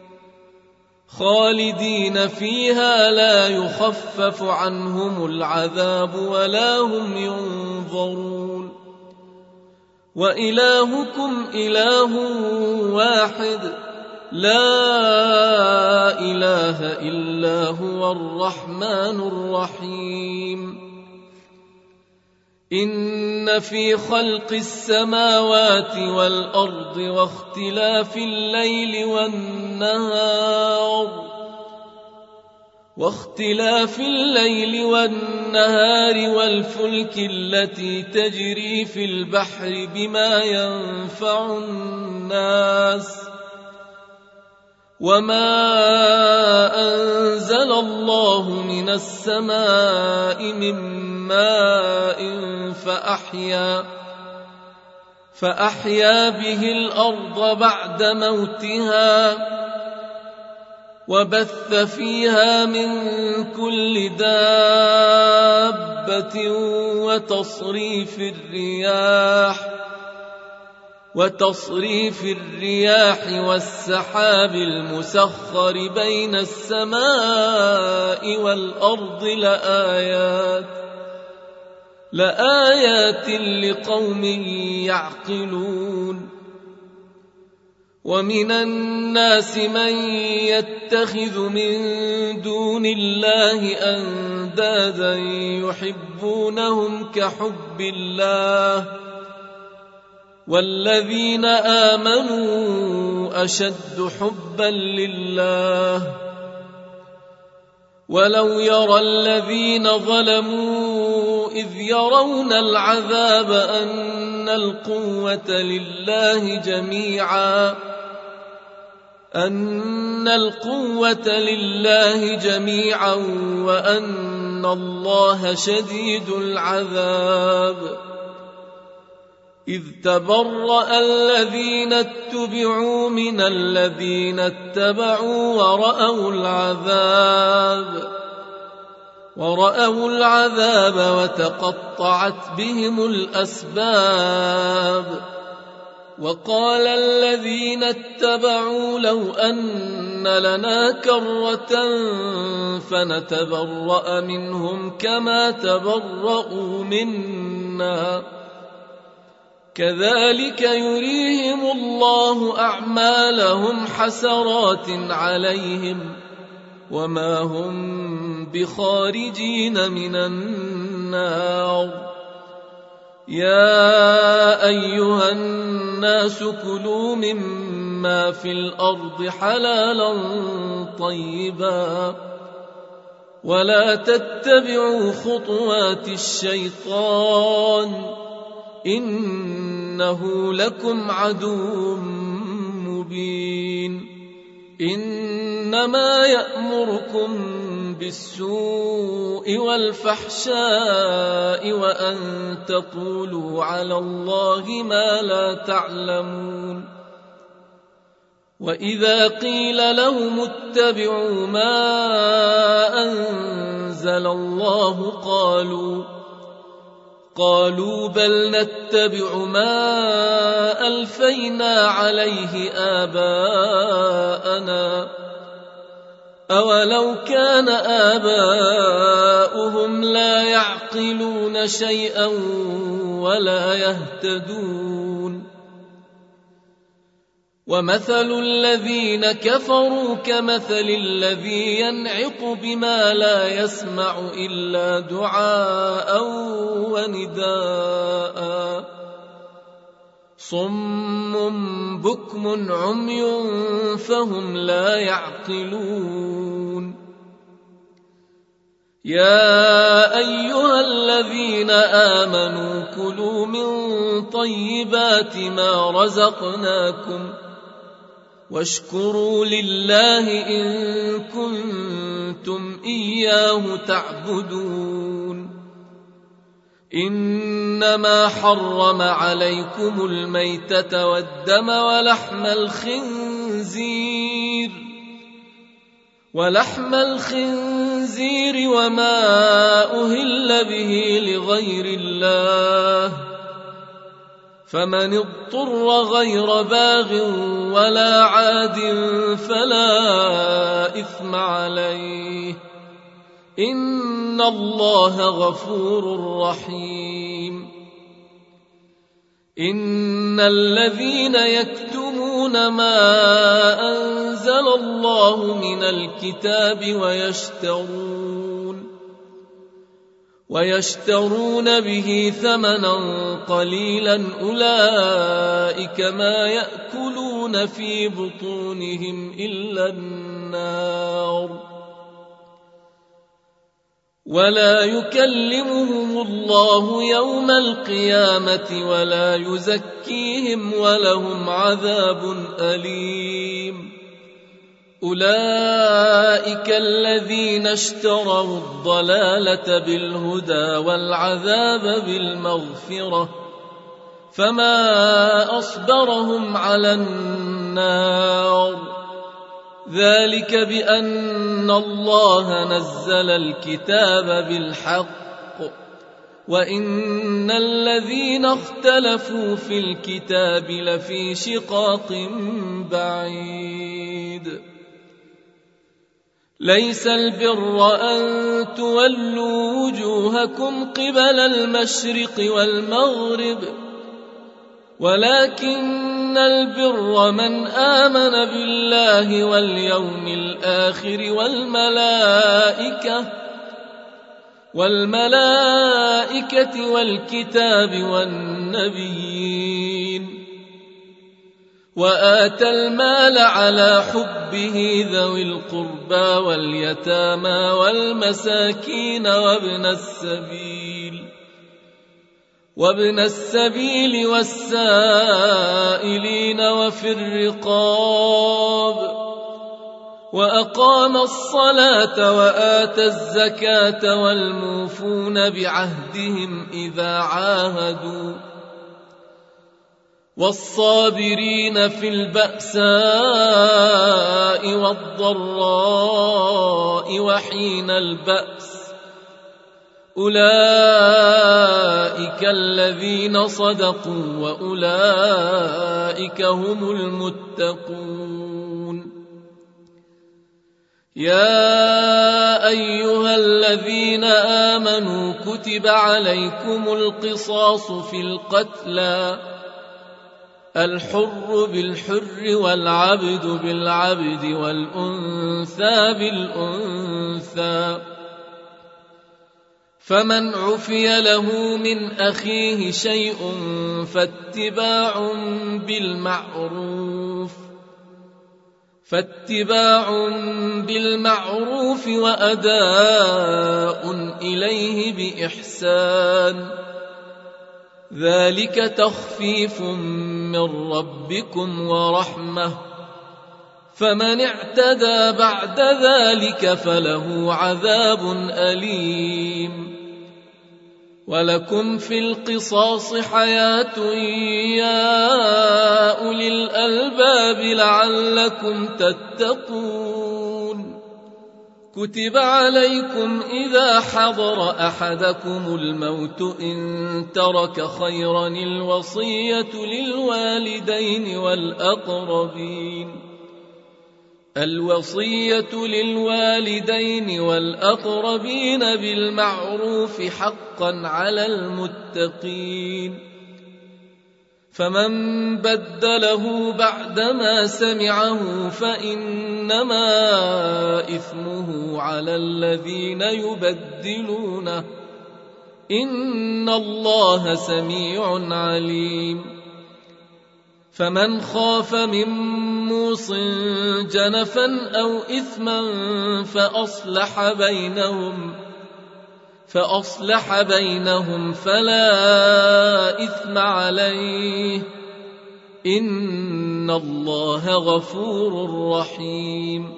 خالدين فيها لا يخفف عنهم العذاب ولا هم ينظرون وإلهكم إله واحد لا إله إلا هو الرحمن الرحيم إن إن في خلق السماوات والأرض واختلاف الليل والنهار والفلك التي تجري في البحر بما ينفع الناس وما أنزل الله من السماء من ماء فأحيا به الأرض بعد موتها وبث فيها من كل دابة وتصريف الرياح والسحاب المسخر بين السماء والأرض لآيات لقوم يعقلون ومن الناس من يتخذ من دون الله أندادا يحبونهم كحب الله والذين آمنوا أشد حبا لله ولو يرى الذين ظلموا إذ يرون العذاب أن القوة لله جميعا وأن الله شديد العذاب إذ تبرأ الذين اتبعوا من الذين اتبعوا ورأوا العذاب وتقطعت بهم الأسباب وقال الذين اتبعوا لو أن لنا كرة فنتبرأ منهم كما تبرأوا منا كذلك يريهم الله أعمالهم حسرات عليهم وما هم بخارجين من النار يا أيها الناس كلوا مما في الأرض حلالا طيبا ولا تتبعوا خطوات الشيطان إنه لكم عدو مبين إنما يأمركم بالسوء والفحشاء وأن تقولوا على الله ما لا تعلمون وإذا قيل لهم اتبعوا ما أنزل الله قالوا بل نتبع ما ألفينا عليه آباءنا أولو كان آباؤهم لا يعقلون شيئا ولا يهتدون ومثل الذين كفروا كمثل الذي ينعق بما لا يسمع إلا دعاء ونداء صم بكم عمي فهم لا يعقلون يا أيها الذين آمنوا كلوا من طيبات ما رزقناكم واشكروا لله إن كنتم إياه تعبدون إنما حرم عليكم الميتة والدم ولحم الخنزير وما أهل به لغير الله فمن اضطر غير باغ ولا عاد فلا إثم عليه إن الله غفور رحيم إن الذين يكتمون ما أنزل الله من الكتاب ويشترون به ثمنا قليلا أولئك ما يأكلون في بطونهم إلا النار ولا يكلمهم الله يوم القيامة ولا يزكيهم ولهم عذاب أليم أولئك الذين اشتروا الضلالة بالهدى والعذاب بالمغفرة فما أصبرهم على النار ذلك بأن الله نزل الكتاب بالحق وإن الذين اختلفوا في الكتاب لفي شقاق بعيد ليس البر أن تولوا وجوهكم قبل المشرق والمغرب ولكن البر من آمن بالله واليوم الآخر والملائكة والكتاب والنبيين وآتى المال على حبه ذوي القربى واليتامى والمساكين وابن السبيل والسائلين وفي الرقاب وأقام الصلاة وآتى الزكاة والموفون بعهدهم إذا عاهدوا والصابرين في البأساء والضراء وحين البأس أولئك الذين صدقوا وأولئك هم المتقون يا أيها الذين آمنوا كتب عليكم القصاص في القتلى الحر بالحر والعبد بالعبد والأنثى بالأنثى فمن عفي له من أخيه شيء فاتباع بالمعروف وأداء إليه بإحسان ذلك تخفيف من ربكم ورحمة فمن اعتدى بعد ذلك فله عذاب أليم ولكم في القصاص حياة يا أولي الألباب لعلكم تتقون كتب عليكم إذا حضر أحدكم الموت إن ترك خيرا الوصية للوالدين والأقربين بالمعروف حقا على المتقين فمن بدله بعدما سمعه فإنما إثمه على الذين يبدلونه إن الله سميع عليم فمن خاف من موص جنفا أو إثما فأصلح بينهم فلا إثم عليه إن الله غفور رحيم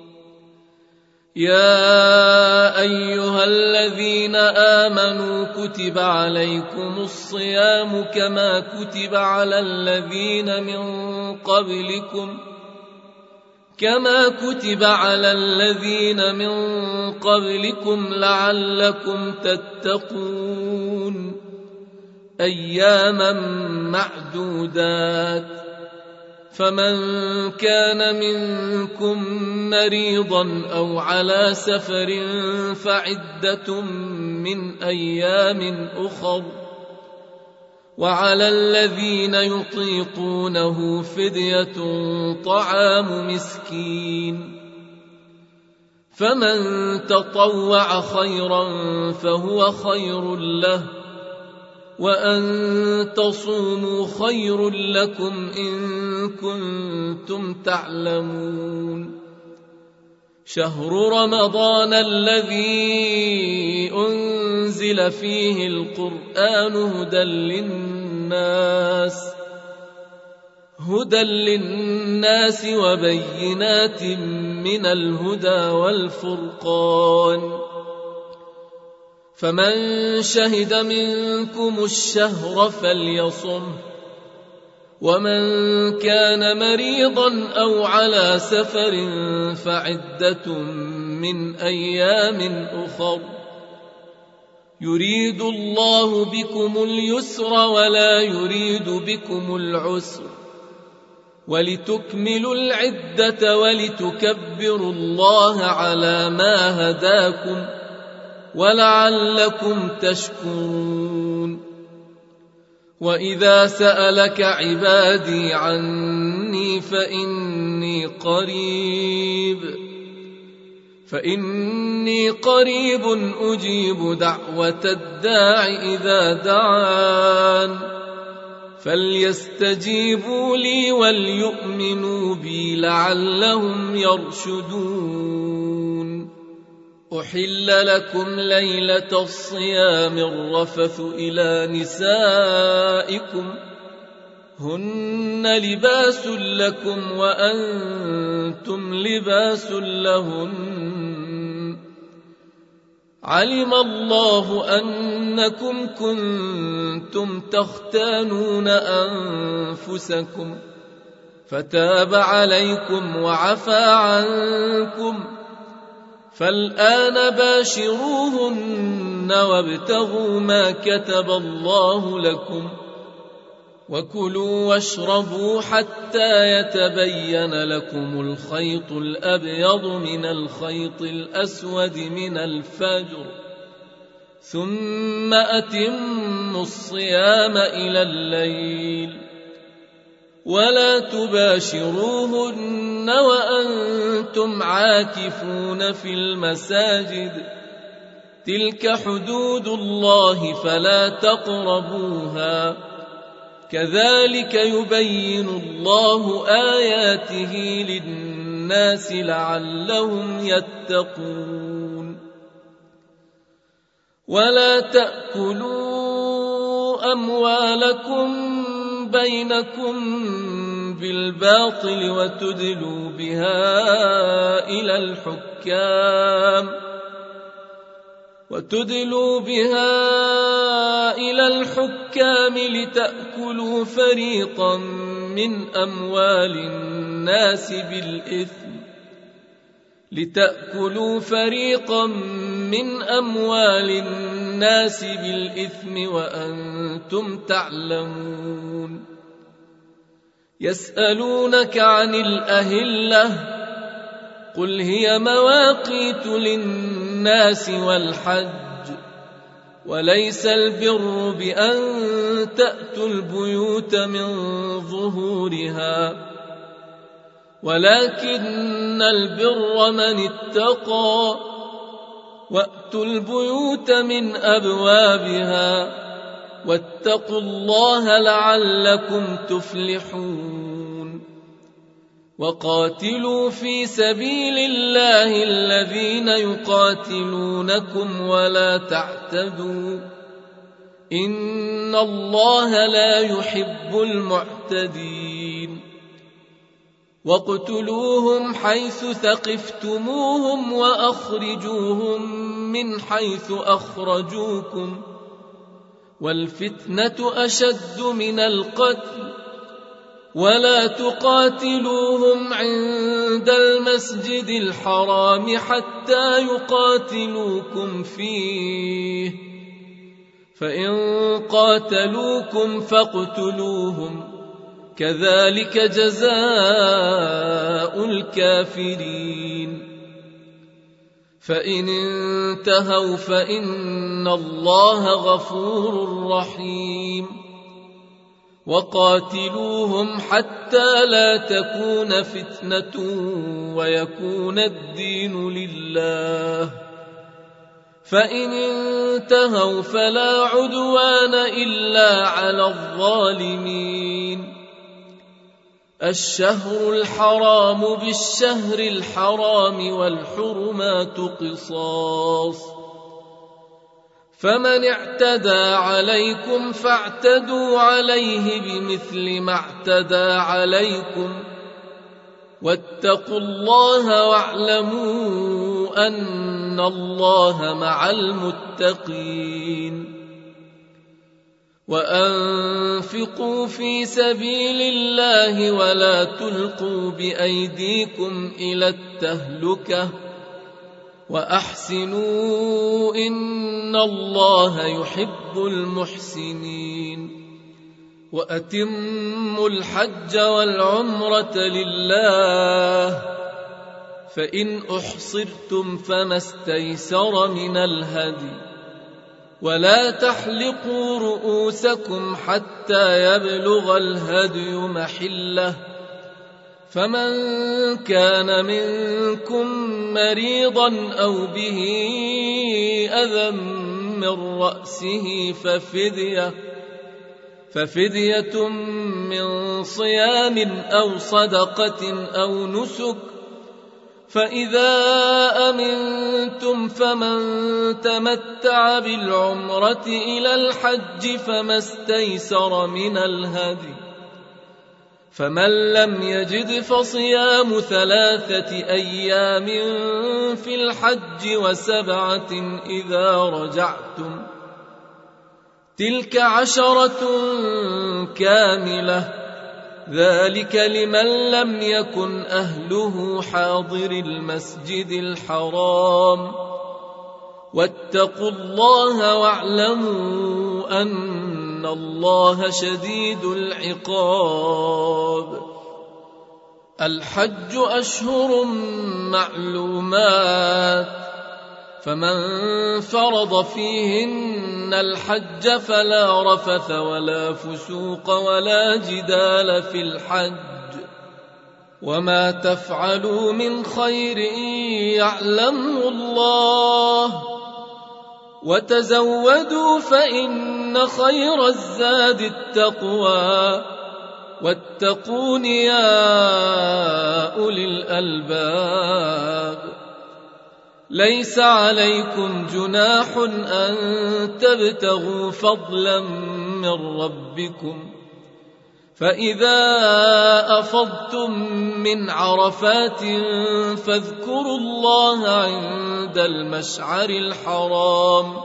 يا أيها الذين آمنوا كتب عليكم الصيام كما كتب على الذين من قبلكم لعلكم تتقون أياما معدودات فمن كان منكم مريضا أو على سفر فعدة من أيام أخر وعلى الذين يطيقونه فدية طعام مسكين فمن تطوع خيرا فهو خير له، وأن تصوموا خير لكم إن كنتم تعلمون. شهر رمضان الذي أنزل فيه القرآن هدى للناس وبينات من الهدى والفرقان، فمن شهد منكم الشهر فليصمه، ومن كان مريضا أو على سفر فعدة من أيام أخر، يريد الله بكم اليسر ولا يريد بكم العسر، ولتكملوا العدة ولتكبروا الله على ما هداكم ولعلكم تشكرون. وإذا سألك عبادي عني فإني قريب أجيب دعوة الداع إذا دعان، فليستجيبوا لي وليؤمنوا بي لعلهم يرشدون. أحل لكم ليلة الصيام الرفث إلى نسائكم هن لباس لكم وأنتم لباس لهن، علم الله أنكم كنتم تختانون أنفسكم فتاب عليكم وعفى عنكم، فالآن باشروهن وابتغوا ما كتب الله لكم، وكلوا واشربوا حتى يتبين لكم الخيط الأبيض من الخيط الأسود من الفجر، ثم أتموا الصيام إلى الليل، ولا تباشروهن وأنتم عاكفون في المساجد، تلك حدود الله فلا تقربوها، كذلك يبين الله آياته للناس لعلهم يتقون. ولا تأكلوا أموالكم بينكم بالباطل وتدلوا بها إلى الحكام لتأكلوا فريقا من أموال الناس بالإثم وأنتم تعلمون. يسألونك عن الأهلة قل هي مواقيت للناس والحج، وليس البر بأن تأتوا البيوت من ظهورها، ولكن البر من اتقى، وأتوا البيوت من أبوابها، واتقوا الله لعلكم تفلحون. وقاتلوا في سبيل الله الذين يقاتلونكم ولا تعتدوا، إن الله لا يحب المعتدين. واقتلوهم حيث ثقفتموهم وأخرجوهم من حيث أخرجوكم، والفتنة أشد من القتل، ولا تقاتلوهم عند المسجد الحرام حتى يقاتلوكم فيه، فإن قاتلوكم فاقتلوهم، كذلك جزاء الكافرين. فإن انتهوا فإن الله غفور رحيم. وقاتلوهم حتى لا تكون فتنة ويكون الدين لله، فإن انتهوا فلا عدوان إلا على الظالمين. الشهر الحرام بالشهر الحرام والحرمات قصاص، فمن اعتدى عليكم فاعتدوا عليه بمثل ما اعتدى عليكم، واتقوا الله واعلموا أن الله مع المتقين. وأنفقوا في سبيل الله ولا تلقوا بأيديكم إلى التهلكة وأحسنوا إن الله يحب المحسنين. وأتموا الحج والعمرة لله، فإن أحصرتم فما استيسر من الهدي، ولا تحلقوا رؤوسكم حتى يبلغ الهدي محله، فمن كان منكم مريضا أو به أذى من رأسه ففدية من صيام أو صدقة أو نسك، فإذا أمنتم فمن تمتع بالعمرة إلى الحج فما استيسر من الهدي، فمن لم يجد فصيام 3 أيام في الحج و7 إذا رجعتم، تلك 10 كاملة، ذلك لمن لم يكن أهله حاضر المسجد الحرام. واتقوا الله واعلموا أن الله شديد العقاب. الحج أشهر معلومات، فمن فرض فيهن الحج فلا رفث ولا فسوق ولا جدال في الحج، وما تفعلوا من خير يعلمه الله، وتزودوا فإن خير الزاد التقوى، واتقون يا أولي الألباب. ليس عليكم جناح أن تبتغوا فضلا من ربكم، فإذا أفضتم من عرفات فاذكروا الله عند المشعر الحرام،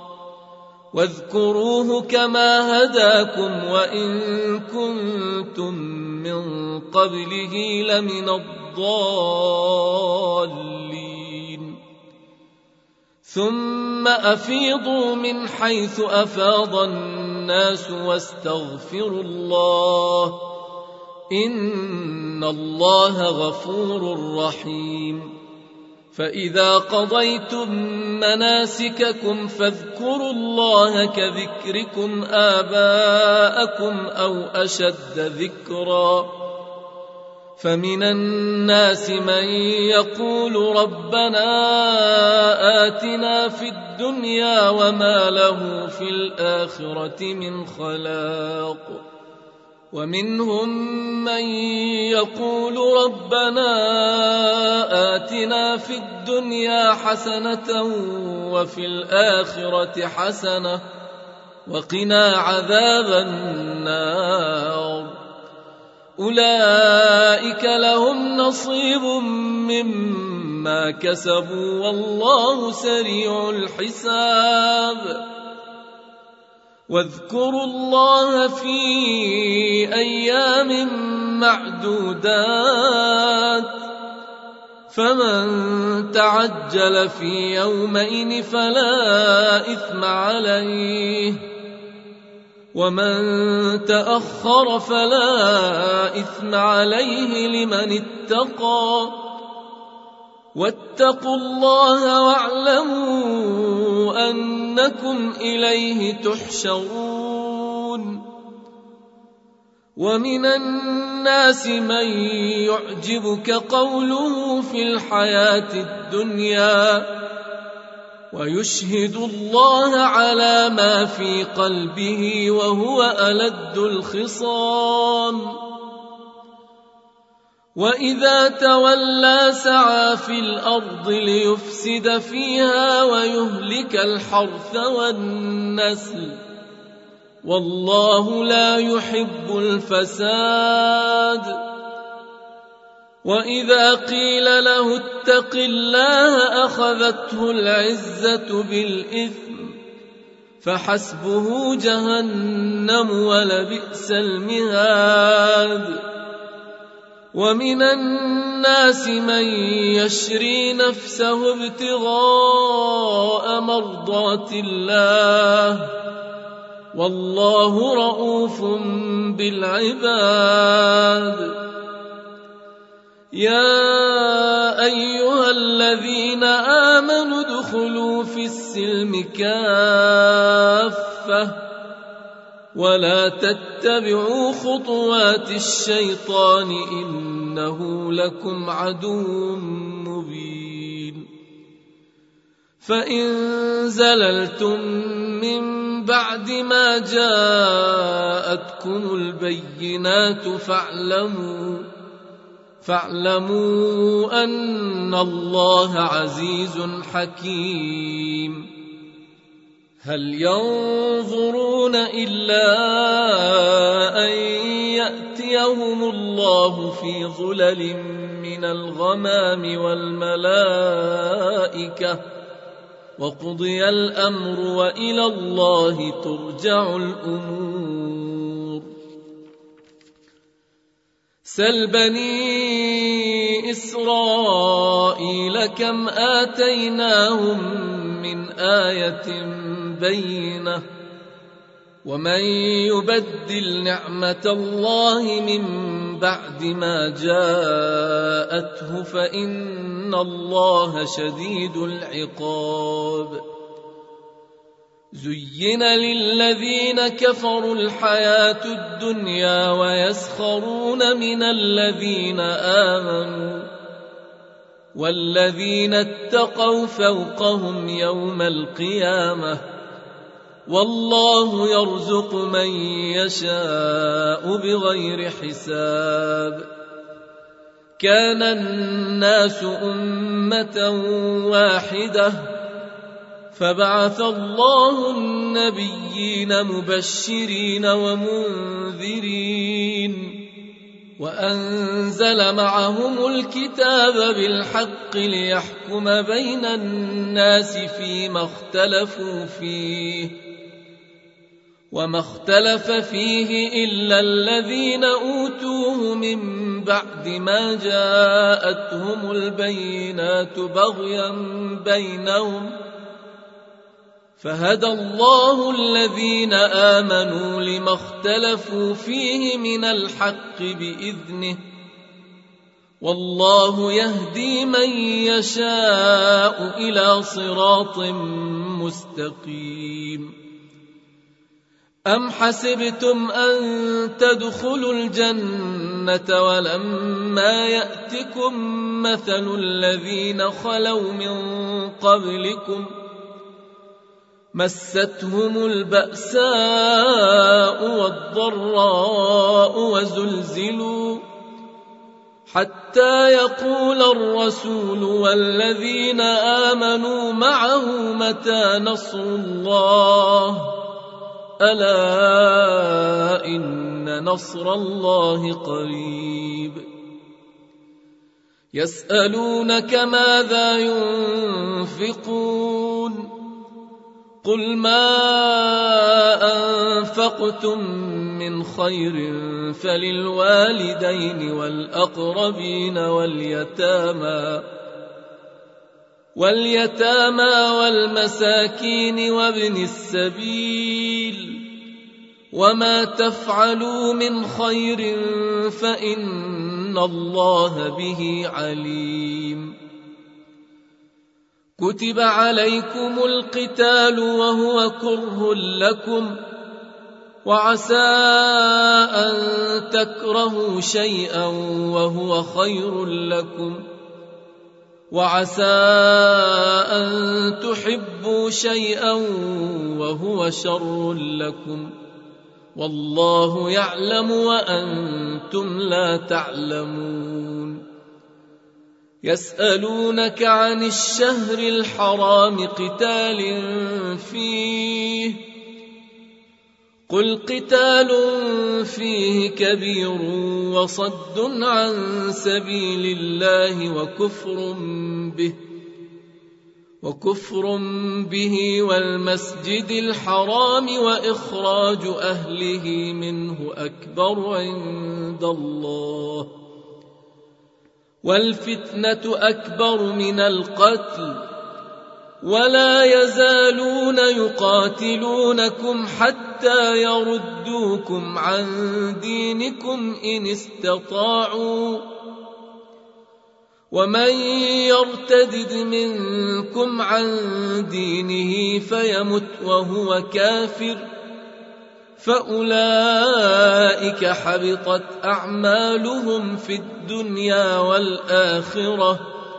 واذكروه كما هداكم وإن كنتم من قبله لمن الضالين. ثم أفيضوا من حيث أفاض الناس واستغفروا الله، إن الله غفور رحيم. فإذا قضيتم مناسككم فاذكروا الله كذكركم آباءكم أو أشد ذكرا، فمن الناس من يقول ربنا آتنا في الدنيا وما له في الآخرة من خلاق، ومنهم من يقول ربنا آتنا في الدنيا حسنة وفي الآخرة حسنة وقنا عذاب النار. أولئك لهم نصيب مما كسبوا والله سريع الحساب. واذكروا الله في أيام معدودات، فمن تعجل في يومين فلا إثم عليه، ومن تأخر فلا إثم عليه لمن اتقى. واتقوا الله واعلموا أنكم إليه تحشرون. ومن الناس من يعجبك قوله في الحياة الدنيا ويشهد الله على ما في قلبه وهو ألد الخصام وإذا تولى سعى في الأرض ليفسد فيها ويهلك الحرث والنسل والله لا يحب الفساد وإذا قيل له اتق الله أخذته العزة بالإثم فحسبه جهنم ولبئس المهاد ومن الناس من يشري نفسه ابتغاء مرضات الله والله رؤوف بالعباد يا أيها الذين آمنوا ادخلوا في السلم كافة ولا تتبعوا خطوات الشيطان إنه لكم عدو مبين فإن زللتم من بعد ما جاءتكم البينات فاعلموا أن الله عزيز حكيم هل ينظرون إلا أن يأتيهم الله في ظلل من الغمام والملائكة وقضي الأمر وإلى الله ترجع الأمور سل بني إسرائيل كم آتيناهم من آية بينة ومن يبدل نعمة الله من بعد ما جاءته فإن الله شديد العقاب زين للذين كفروا الحياة الدنيا ويسخرون من الذين آمنوا والذين اتقوا فوقهم يوم القيامة والله يرزق من يشاء بغير حساب كان الناس أمة واحدة فبعث الله النبيين مبشرين ومنذرين وأنزل معهم الكتاب بالحق ليحكم بين الناس فيما اختلفوا فيه وما اختلف فيه إلا الذين أوتوه من بعد ما جاءتهم البينات بغيا بينهم فهدى الله الذين آمنوا لما اختلفوا فيه من الحق بإذنه والله يهدي من يشاء إلى صراط مستقيم أم حسبتم أن تدخلوا الجنة ولما يأتكم مثل الذين خلوا من قبلكم مستهم البأساء والضراء وزلزلوا حتى يقول الرسول والذين آمنوا معه متى نصر الله ألا إن نصر الله قريب يسألونك ماذا ينفقون قل ما أنفقتم من خير فللوالدين والأقربين واليتامى والمساكين وابن السبيل وما تفعلوا من خير فإن الله به عليم كتب عليكم القتال وهو كره لكم وعسى أن تكرهوا شيئا وهو خير لكم، وعسى أن تحبوا شيئا وهو شر لكم، والله يعلم وأنتم لا تعلمون. يسألونك عن الشهر الحرام قتال فيه، قل قتال فيه كبير وصد عن سبيل الله وكفر به والمسجد الحرام وإخراج أهله منه أكبر عند الله، والفتنة أكبر من القتل، ولا يزالون يقاتلونكم حتى يردوكم عن دينكم إن استطاعوا، ومن يرتدد منكم عن دينه فيمت وهو كافر فأولئك حبطت أعمالهم في الدنيا والآخرة،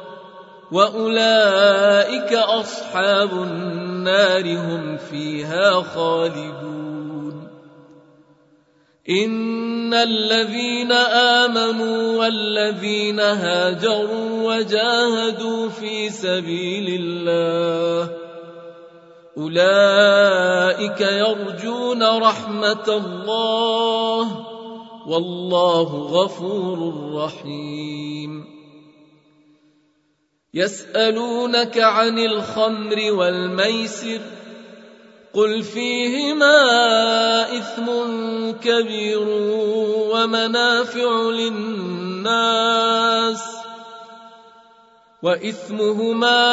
وأولئك أصحاب النار هم فيها خالدون. إن الذين آمنوا والذين هاجروا وجاهدوا في سبيل الله أولئك يرجون رحمة الله، والله غفور رحيم. يسألونك عن الخمر والميسر، قل فيهما إثم كبير ومنافع للناس، وإثمهما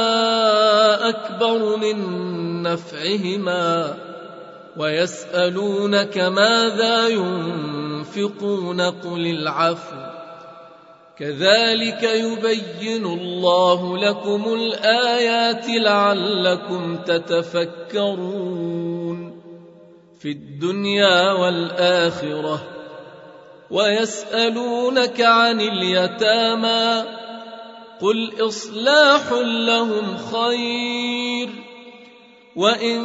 أكبر من نفعهما، ويسألونك ماذا ينفقون قل العفو، كذلك يبين الله لكم الآيات لعلكم تتفكرون في الدنيا والآخرة. ويسألونك عن اليتامى، قل إصلاح لهم خير، وإن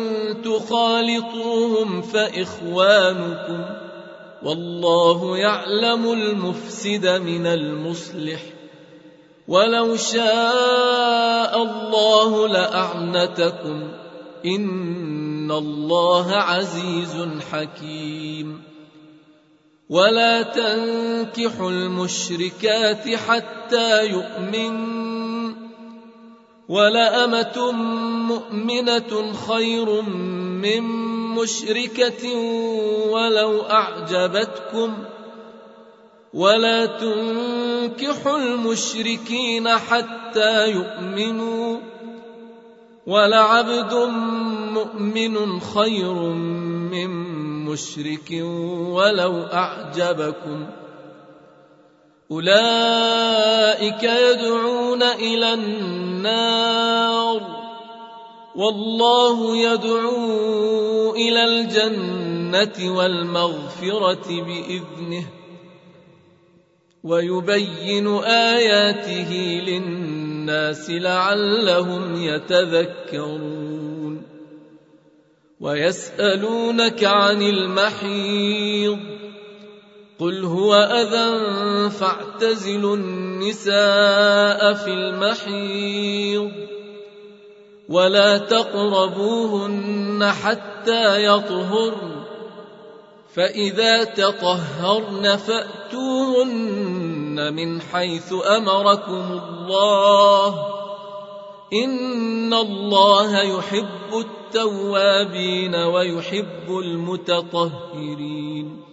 تخالطوهم فإخوانكم، والله يعلم المفسد من المصلح، ولو شاء الله لأعنتكم، إن الله عزيز حكيم. ولا تنكحوا المشركات حتى يؤمنوا، ولأمة مؤمنة خير من مشركة ولو أعجبتكم، ولا تنكحوا المشركين حتى يؤمنوا، ولعبد مؤمن خير من مشرك ولو أعجبكم، أولئك يدعون إلى النار، والله يدعو إلى الجنة والمغفرة بإذنه، ويبين آياته للناس لعلهم يتذكرون. ويسألونك عن المحيض، قل هو أذى فاعتزلوا النساء في المحيض، ولا تقربوهن حتى يطهرن، فإذا تطهرن فأتوهن من حيث أمركم الله، إن الله يحب التوابين ويحب المتطهرين.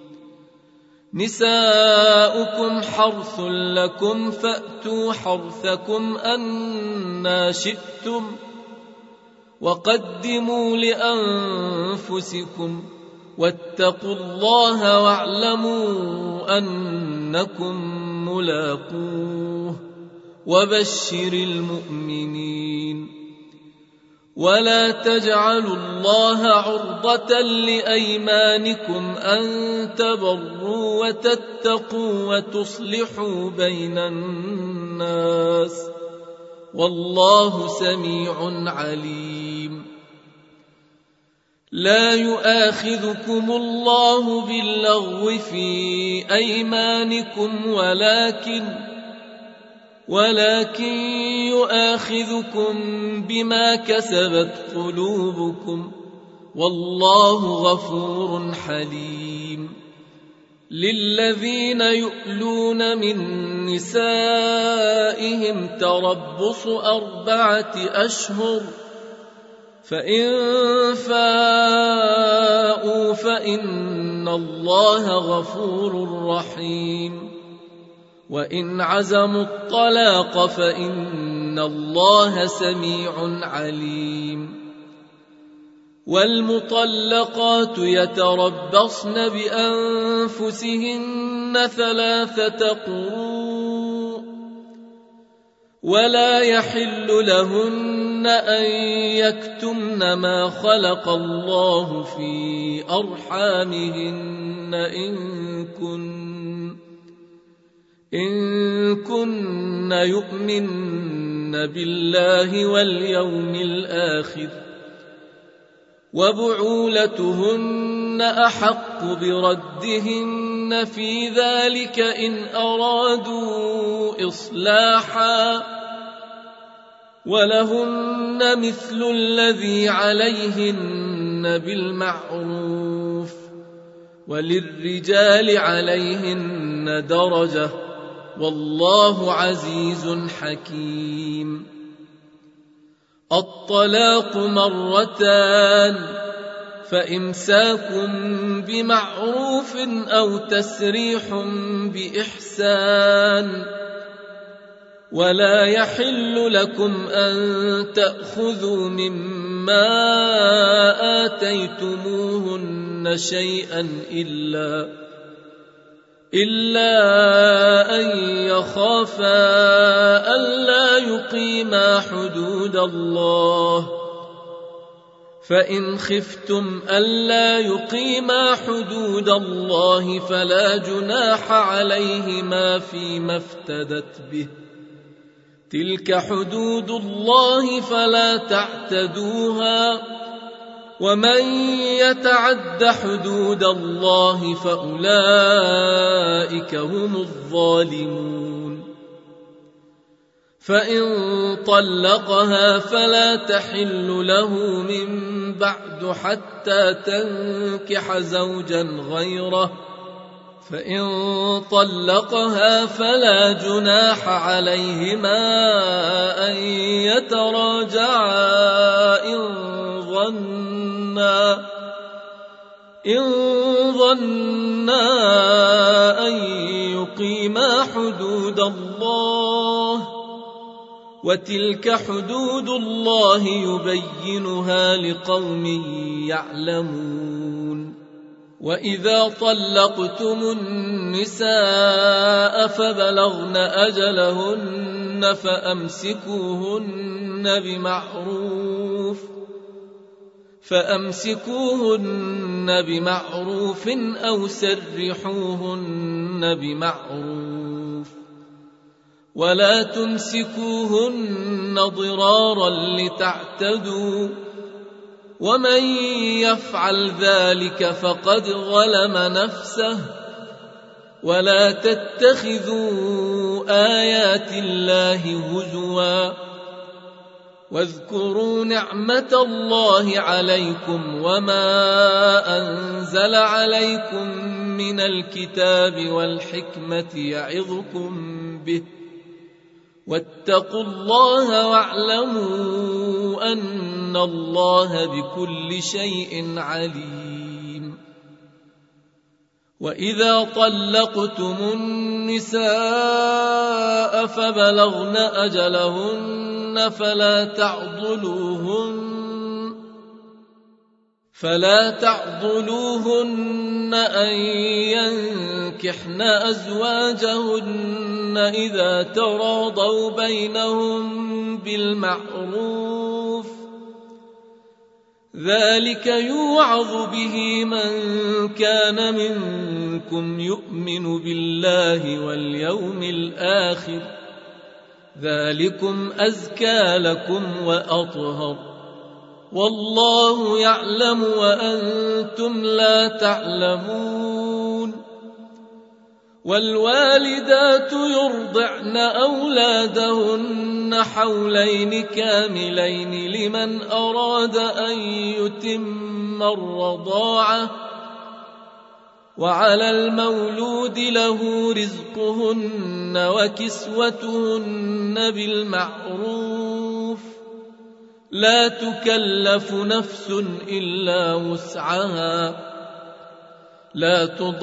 نساؤكم حرث لكم فأتوا حرثكم أنى شئتم، وقدموا لأنفسكم، واتقوا الله واعلموا أنكم ملاقوه، وبشر المؤمنين. ولا تجعلوا الله عرضة لأيمانكم أن تبروا وتتقوا وتصلحوا بين الناس والله سميع عليم. لا يؤاخذكم الله باللغو في أيمانكم ولكن يؤاخذكم بما كسبت قلوبكم والله غفور حليم. للذين يؤلون من نسائهم تربص 4 أشهر فإن فاءوا فإن الله غفور رحيم. وإن عزموا الطلاق فإن الله سميع عليم. والمطلقات يتربصن بأنفسهن 3 قروء ولا يحل لهن أن يكتمن ما خلق الله في أرحامهن إن كن يؤمن بالله واليوم الآخر وبعولتهن أحق بردهن في ذلك إن أرادوا إصلاحا ولهن مثل الذي عليهن بالمعروف وللرجال عليهن درجة والله عزيز حكيم. الطلاق 2 فإمساك بمعروف أو تسريح بإحسان ولا يحل لكم أن تأخذوا مما آتيتموهن شيئا إلا أن يخافا ألا يقيما حدود الله فإن خفتم ألا يقيما حدود الله فلا جناح عليهما فيما افتدت به تلك حدود الله فلا تعتدوها ومن يتعد حدود الله فأولئك هم الظالمون. فإن طلقها فلا تحل له من بعد حتى تنكح زوجا غيره فإن طلقها فلا جناح عليهما أن يتراجعا إن ظنا أن يقيما حدود الله وتلك حدود الله يبينها لقوم يعلمون. وإذا طلقتم النساء فبلغن أجلهن فأمسكوهن بمعروف أو سرحوهن بمعروف ولا تمسكوهن ضرارا لتعتدوا ومن يفعل ذلك فقد ظلم نفسه ولا تتخذوا آيات الله هزوا واذكروا نعمة الله عليكم وما أنزل عليكم من الكتاب والحكمة يعظكم به واتقوا الله واعلموا أن الله بكل شيء عليم. وإذا طلقتم النساء فبلغن أجلهن فلا تعضلوهن أن ينكحن أزواجهن إذا تراضوا بينهم بالمعروف ذلك يوعظ به من كان منكم يؤمن بالله واليوم الآخر ذلكم أزكى لكم وأطهر والله يعلم وأنتم لا تعلمون والوالدات يرضعن أولادهن حولين كاملين لمن أراد أن يتم الرضاعة وعلى المولود له رزقهن وكسوتهن بالمعروف لا تكلف نفس إلا وسعها لا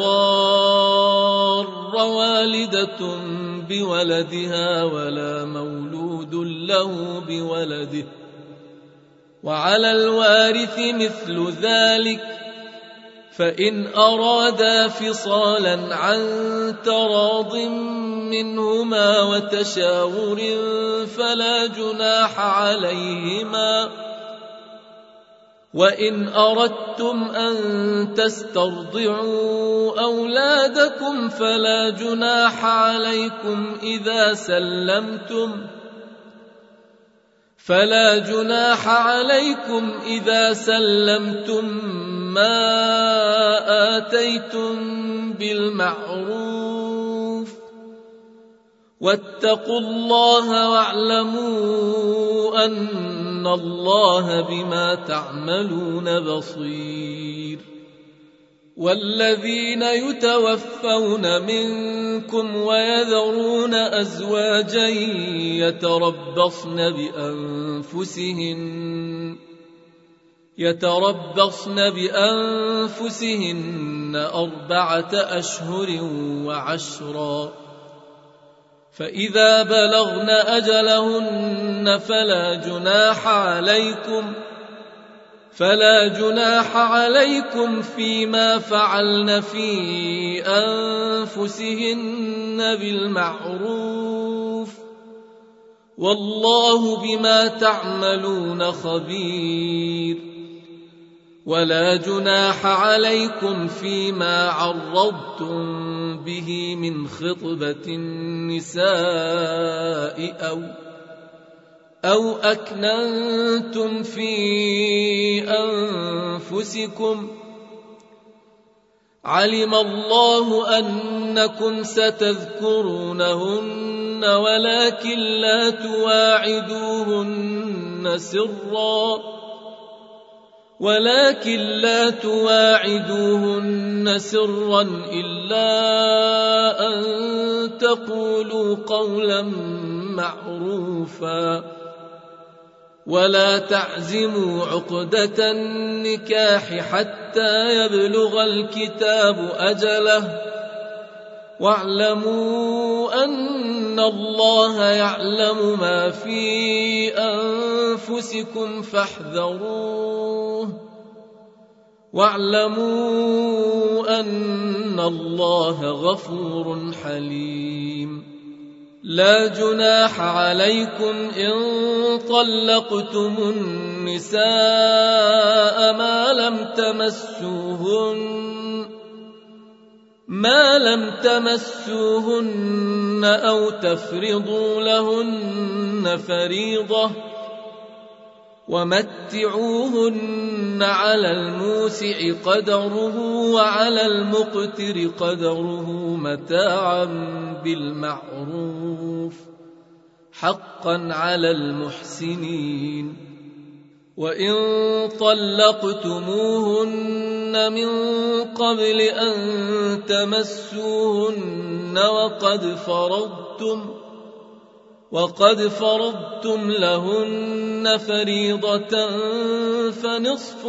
تضار والدة بولدها ولا مولود له بولده وعلى الوارث مثل ذلك فإن أرادا فصالا عن تراض منهما وتشاور فلا جناح عليهما وإن أردتم أن تسترضعوا أولادكم فلا جناح عليكم إذا سلمتم ما آتيتم بالمعروف واتقوا الله واعلموا أن الله بما تعملون بصير والذين يتوفون منكم ويذرون أزواجا يتربصن بأنفسهن 4 أشهر و10 فإذا بلغن أجلهن فلا جناح عليكم فيما فعلن في أنفسهن بالمعروف والله بما تعملون خبير ولا جناح عليكم فيما عرضتم به من خطبة النساء أو أكننتم في أنفسكم علم الله أنكم ستذكرونهن ولكن لا تواعدوهن سرا إلا أن تقولوا قولا معروفا ولا تعزموا عقدة النكاح حتى يبلغ الكتاب أجله واعلموا أن الله يعلم ما في أنفسكم فاحذروه واعلموا أن الله غفور حليم لا جناح عليكم إن طلقتم النساء ما لم تمسوهن أو تفرضوا لهن فريضة ومتعوهن على الموسع قدره وعلى المقتر قدره متاعا بالمعروف حقا على المحسنين وإن طلقتموهن من قبل أن تمسوهن وقد فرضتم لهن فريضة فنصف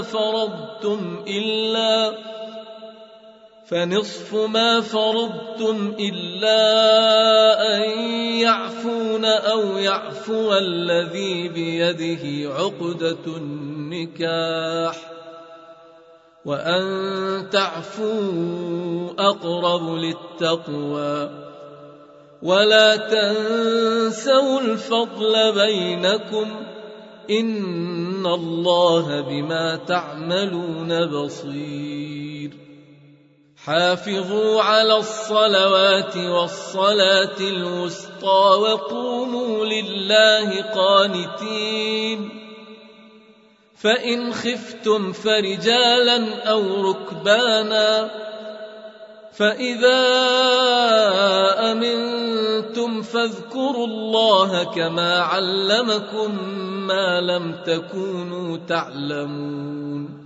ما فرضتم إلا أن يعفون أو يعفو الذي بيده عقدة النكاح وأن تعفوا أقرب للتقوى ولا تنسوا الفضل بينكم إن الله بما تعملون بصير. حافظوا على الصلوات والصلاة الوسطى وقوموا لله قانتين. فإن خفتم فرجالا أو ركبانا، فإذا أمنتم فاذكروا الله كما علمكم ما لم تكونوا تعلمون.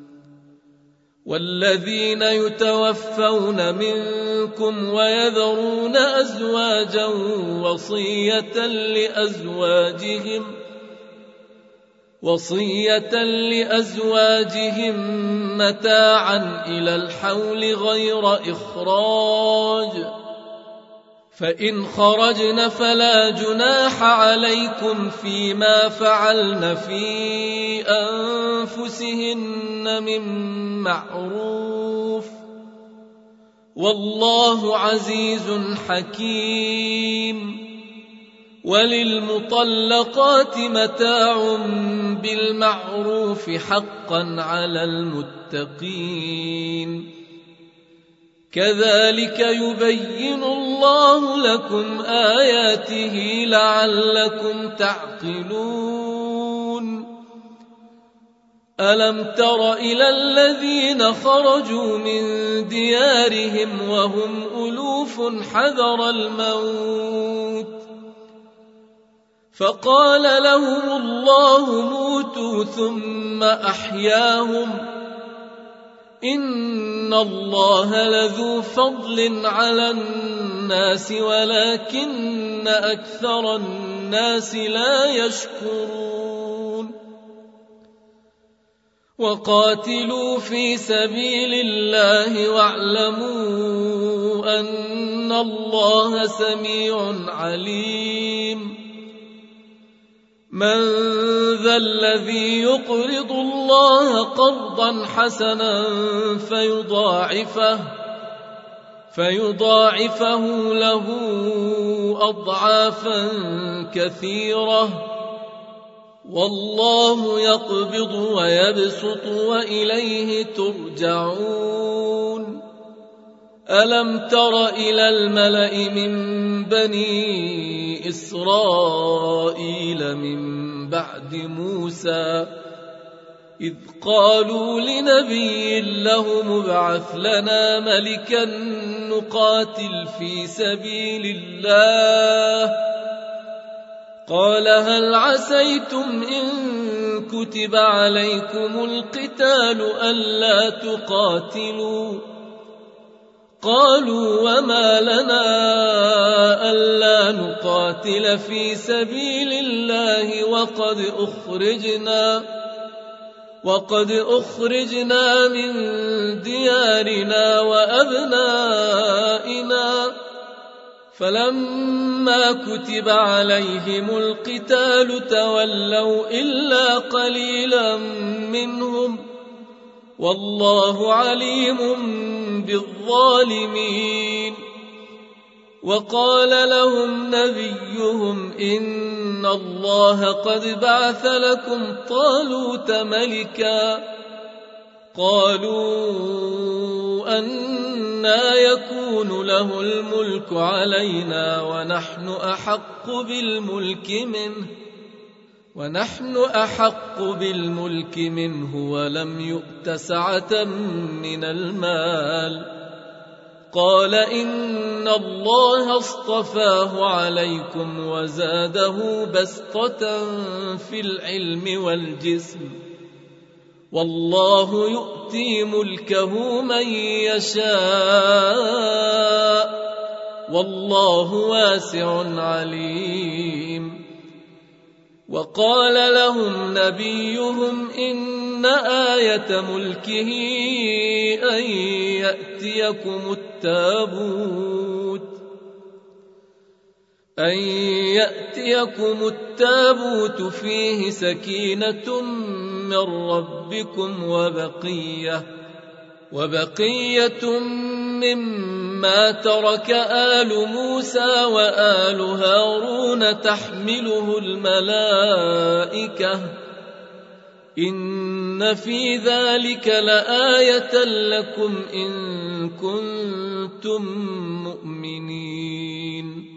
والذين يتوفون منكم ويذرون أزواجا وصية لأزواجهم متاعا إلى الحول غير إخراج، فإن خرجن فلا جناح عليكم فيما فعلن في أنفسهن من معروف، والله عزيز حكيم. وللمطلقات متاع بالمعروف حقا على المتقين. كذلك يبين الله لكم آياته لعلكم تعقلون. ألم تر إلى الذين خرجوا من ديارهم وهم ألوف حذر الموت، فقال لهم الله موتوا ثم أحياهم، إن الله لذو فضل على الناس ولكن أكثر الناس لا يشكرون. وقاتلوا في سبيل الله واعلموا أن الله سميع عليم. من ذا الذي يقرض الله قرضا حسنا فيضاعفه له أضعافا كثيرة، والله يقبض ويبسط وإليه ترجعون. ألم تر إلى الملأ من بني إسرائيل من بعد موسى إذ قالوا لنبي له ابعث لنا ملكا نقاتل في سبيل الله، قال هل عسيتم إن كتب عليكم القتال ألا تقاتلوا؟ قالوا وما لنا ألا نقاتل في سبيل الله وقد أخرجنا من ديارنا وأبنائنا. فلما كتب عليهم القتال تولوا إلا قليلا منهم، والله عليم بالظالمين. وقال لهم نبيهم إن الله قد بعث لكم طالوت ملكا. قالوا أنى يكون له الملك علينا ونحن أحق بالملك منه ولم يؤت سعة من المال. قال إن الله اصطفاه عليكم وزاده بسطة في العلم والجسم، والله يؤتي ملكه من يشاء، والله واسع عليم. وقال لهم نبيهم إن آية ملكه أن يأتيكم التابوت فيه سكينة من ربكم وبقية مما ترك آل موسى وآل هارون تحمله الملائكة إن في ذلك لآية لكم إن كنتم مؤمنين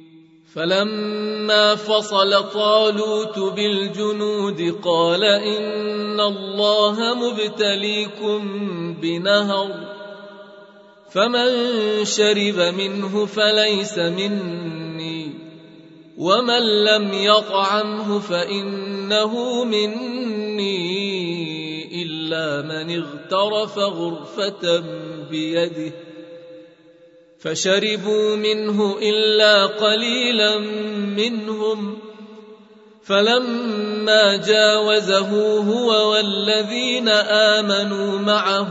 فلما فصل طالوت بالجنود قال إن الله مبتليكم بنهر فمن شرب منه فليس مني ومن لم يطعمه فإنه مني إلا من اغترف غرفة بيده فشربوا منه إلا قليلا منهم فلما جاوزه هو والذين آمنوا معه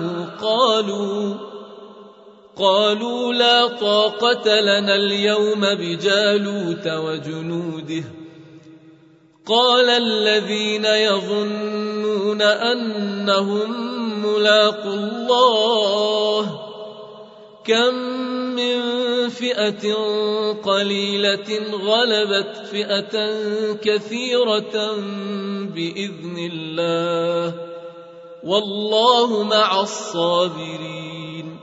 قالوا لا طاقة لنا اليوم بجالوت وجنوده قال الذين يظنون أنهم ملاقو الله كم من فئة قليلة غلبت فئة كثيرة بإذن الله والله مع الصابرين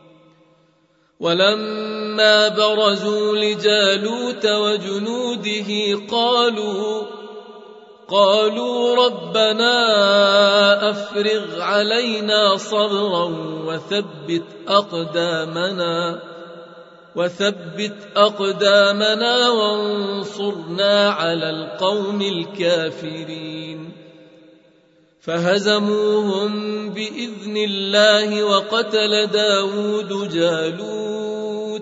ولما برزوا لجالوت وجنوده قالوا ربنا أفرغ علينا صبرا وثبت أقدامنا وانصرنا على القوم الكافرين فهزموهم بإذن الله وقتل داود جالوت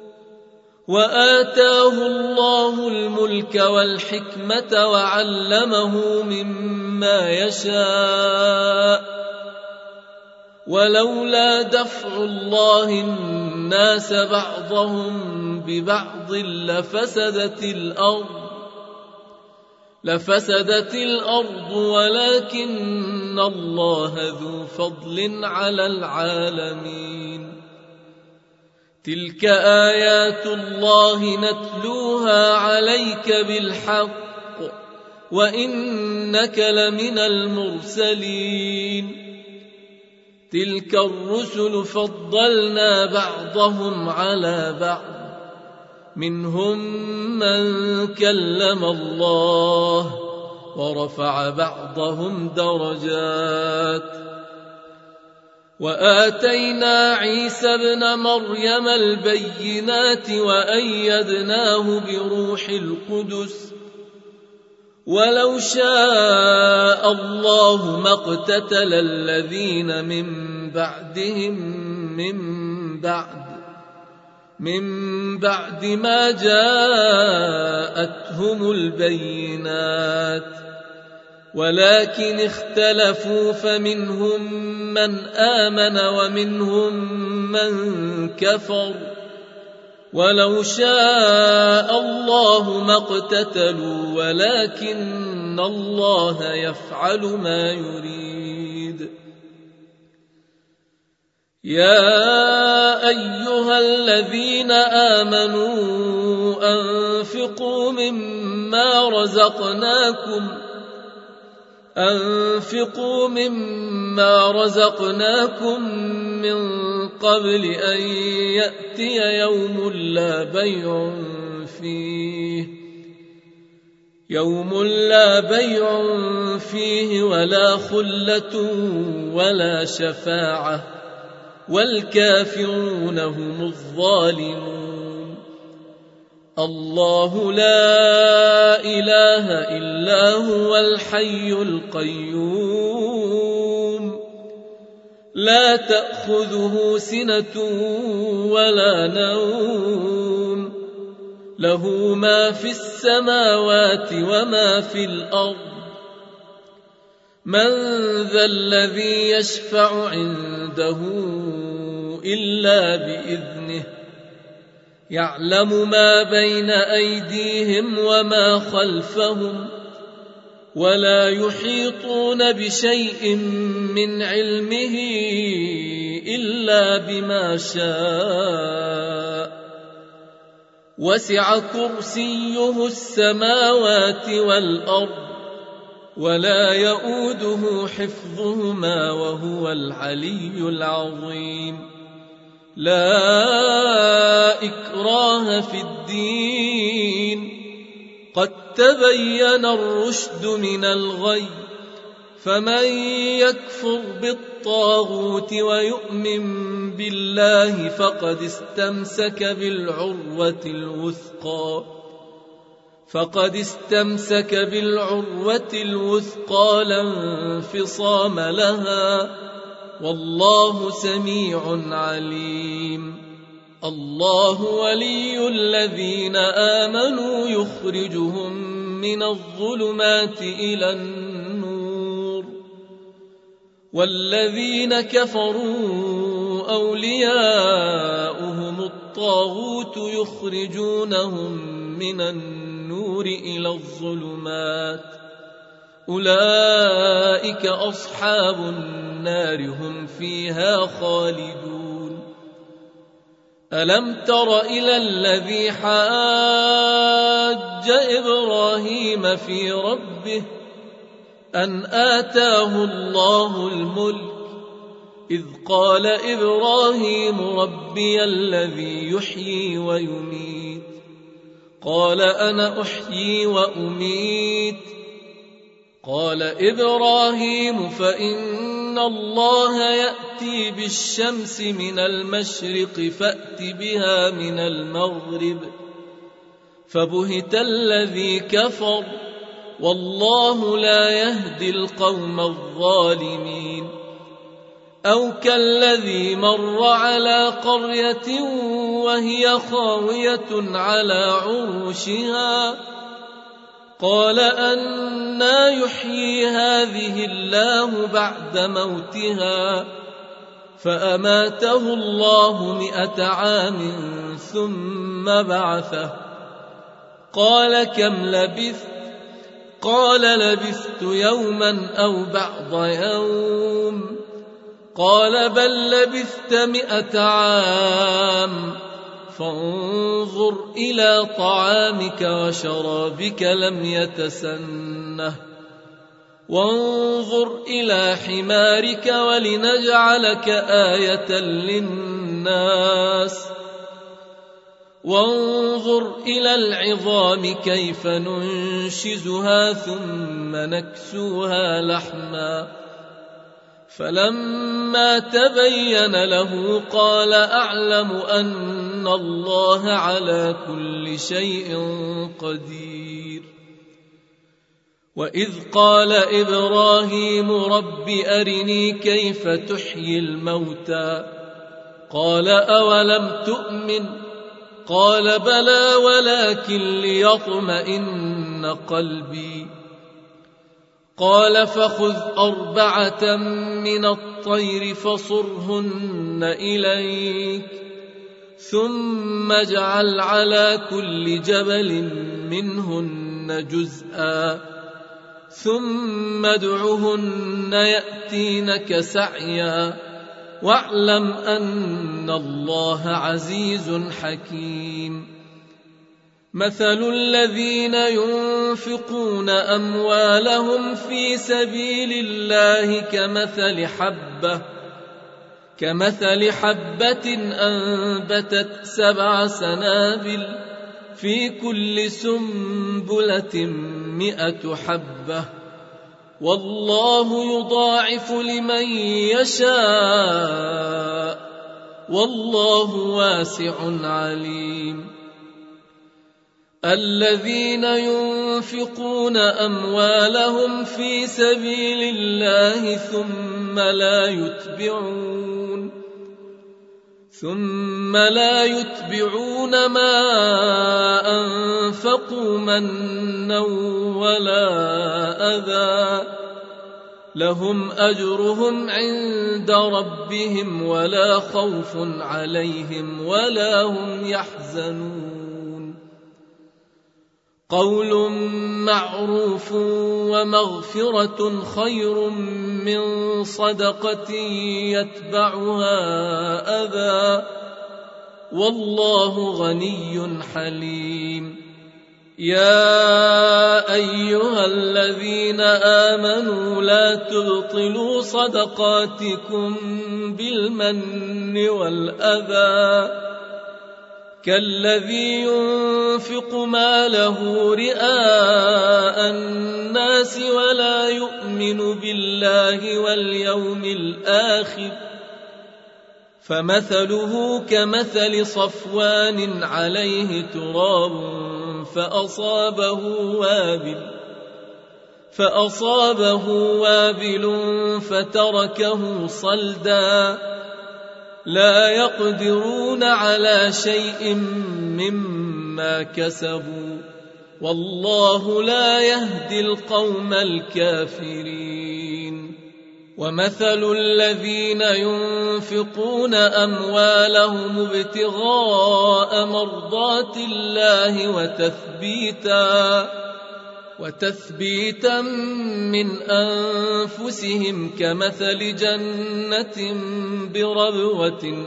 وآتاه الله الملك والحكمة وعلمه مما يشاء ولولا دفع الله الناس بعضهم ببعض لفسدت الأرض ولكن الله ذو فضل على العالمين تلك آيات الله نتلوها عليك بالحق وإنك لمن المرسلين تلك الرسل فضلنا بعضهم على بعض منهم من كلم الله ورفع بعضهم درجات وآتينا عيسى ابن مريم البينات وأيدناه بروح القدس ولو شاء الله ما اقتتل الذين من بعدهم من بعد ما جاءتهم البينات ولكن اختلفوا فمنهم من آمن ومنهم من كفر ولو شاء الله ما اقتتلوا ولكن الله يفعل ما يريد يا أيها الذين آمنوا أنفقوا مما رزقناكم من قبل أن يأتي يوم لا بيع فيه ولا خلة ولا شفاعة والكافرون هم الظالمون الله لا إله إلا هو الحي القيوم لا تأخذه سنة ولا نوم له ما في السماوات وما في الأرض من ذا الذي يشفع عنده إلا بإذنه يعلم ما بين أيديهم وما خلفهم ولا يحيطون بشيء من علمه إلا بما شاء وسع كرسيه السماوات والأرض ولا يؤوده حفظهما وهو العلي العظيم لا إكراه في الدين قد تبين الرشد من الغي فمن يكفر بالطاغوت ويؤمن بالله فقد استمسك بالعروة الوثقى لا انفصام لها والله سميع عليم الله ولي الذين آمنوا يخرجهم من الظلمات إلى النور والذين كفروا أولياؤهم الطاغوت يخرجونهم من النور إلى الظلمات أولئك أصحاب النار هم فيها خالدون ألم تر إلى الذي حاج إبراهيم في ربه أن آتاه الله الملك إذ قال إبراهيم ربي الذي يحيي ويميت قال أنا أحيي وأميت قال إبراهيم فإن الله يأتي بالشمس من المشرق فأت بها من المغرب فبهت الذي كفر والله لا يهدي القوم الظالمين أو كالذي مر على قرية وهي خاوية على عروشها قال أنى يحيي هذه الله بعد موتها فأماته الله 100 عام ثم بعثه قال كم لبثت قال لبثت يوما أو بعض يوم قال بل لبثت 100 عام فانظر إلى طعامك وشرابك لم يتسنه وانظر إلى حمارك ولنجعلك آية للناس وانظر إلى العظام كيف ننشزها ثم نكسوها لحما فلما تبين له قال أعلم أن الله على كل شيء قدير وإذ قال إبراهيم رب أرني كيف تحيي الموتى قال أولم تؤمن قال بلى ولكن ليطمئن قلبي قال فخذ 4 من الطير فصرهن إليك ثم اجعل على كل جبل منهن جزءا ثم ادعهن يأتينك سعيا واعلم أن الله عزيز حكيم مثل الذين ينفقون أموالهم في سبيل الله كمثل حبة أنبتت 7 سنابل في كل سنبلة 100 حبة والله يضاعف لمن يشاء والله واسع عليم الذين ينفقون أموالهم في سبيل الله ثم لا يتبعون ما أنفقوا منا ولا أذى لهم أجرهم عند ربهم ولا خوف عليهم ولا هم يحزنون قول معروف ومغفرة خير من صدقة يتبعها أذى والله غني حليم. يا أيها الذين آمنوا لا تبطلوا صدقاتكم بالمن والأذى كالذي ينفق ماله رئاء الناس ولا يؤمن بالله واليوم الآخر فمثله كمثل صفوان عليه تراب فأصابه وابل فتركه صلدا لا يقدرون على شيء مما كسبوا والله لا يهدي القوم الكافرين. ومثل الذين ينفقون أموالهم ابتغاء مرضات الله وتثبيتا من أنفسهم كمثل جنة بربوة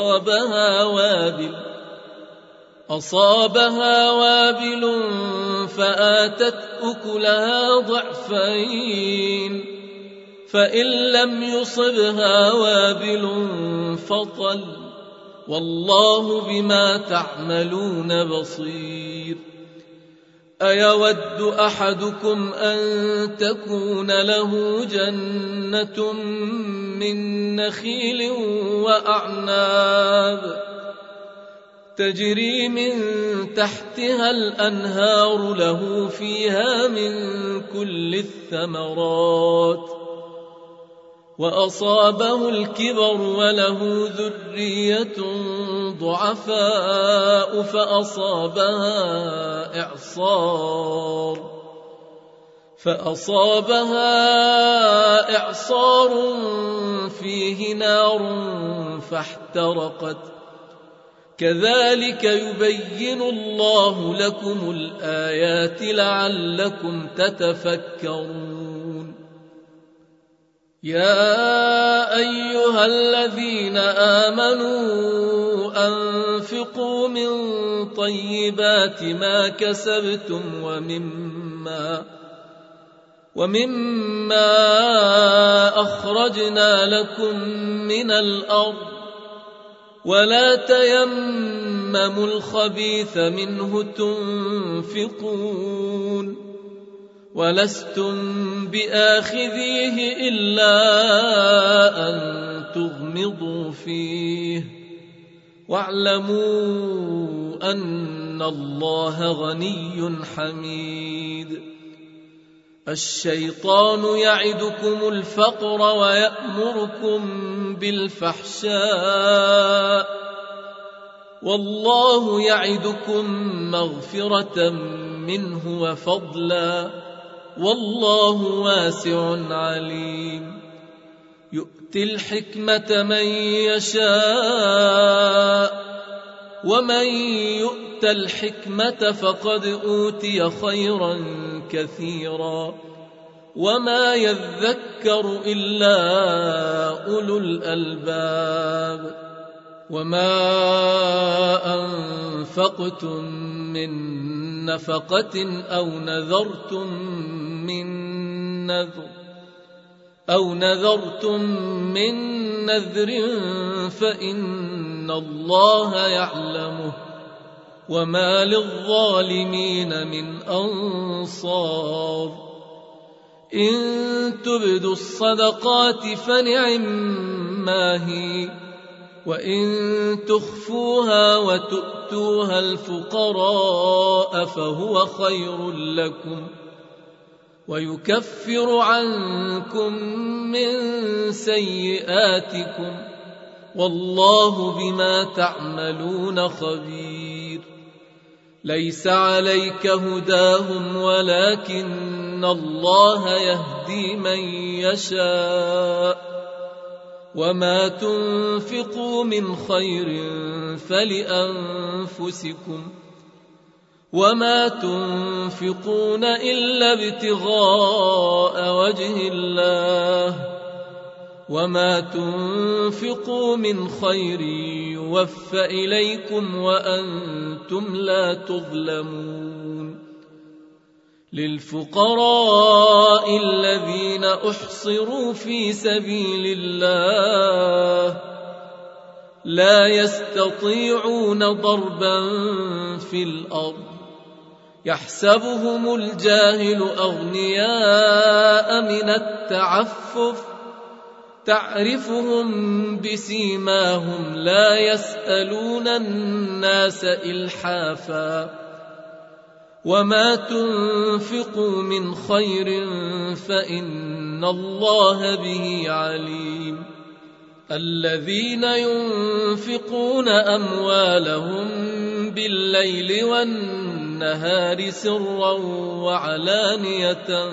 أصابها وابل فآتت أكلها ضعفين فإن لم يصبها وابل فطل والله بما تعملون بصير. أيود أحدكم أن تكون له جنة من نخيل وأعناب تجري من تحتها الأنهار له فيها من كل الثمرات وأصابه الكبر وله ذرية ضعفاء فأصابها إعصار فيه نار فاحترقت كذلك يبين الله لكم الآيات لعلكم تتفكرون. يا أيها الذين آمنوا أنفقوا من طيبات ما كسبتم ومما أخرجنا لكم من الأرض ولا تيمموا الخبيث منه تنفقون ولستم بآخذيه إلا أن تغمضوا فيه واعلموا أن الله غني حميد. الشيطان يعدكم الفقر ويأمركم بالفحشاء والله يعدكم مغفرة منه وفضلا والله واسع عليم. يؤتي الحكمة من يشاء ومن يؤت الحكمة فقد أوتي خيرا كثيرا وما يذكر إلا أولو الألباب. وما أنفقتم من نفقة أو نذرتم من نذر فإن الله يعلمه وما للظالمين من أنصار. إن تبدوا الصدقات فنعما هي وإن تخفوها وتؤتوها الفقراء فهو خير لكم ويكفر عنكم من سيئاتكم والله بما تعملون خبير. ليس عليك هداهم ولكن الله يهدي من يشاء وما تنفقوا من خير فلأنفسكم وما تنفقون إلا ابتغاء وجه الله وما تنفقوا من خير يوفى إليكم وأنتم لا تظلمون للفقراء الذين أحصروا في سبيل الله لا يستطيعون ضربا في الأرض يحسبهم الجاهل أغنياء من التعفف تعرفهم بسيماهم لا يسألون الناس إلحافا وما تنفقوا من خير فإن الله به عليم الذين ينفقون أموالهم بالليل والنهار سرا وعلانية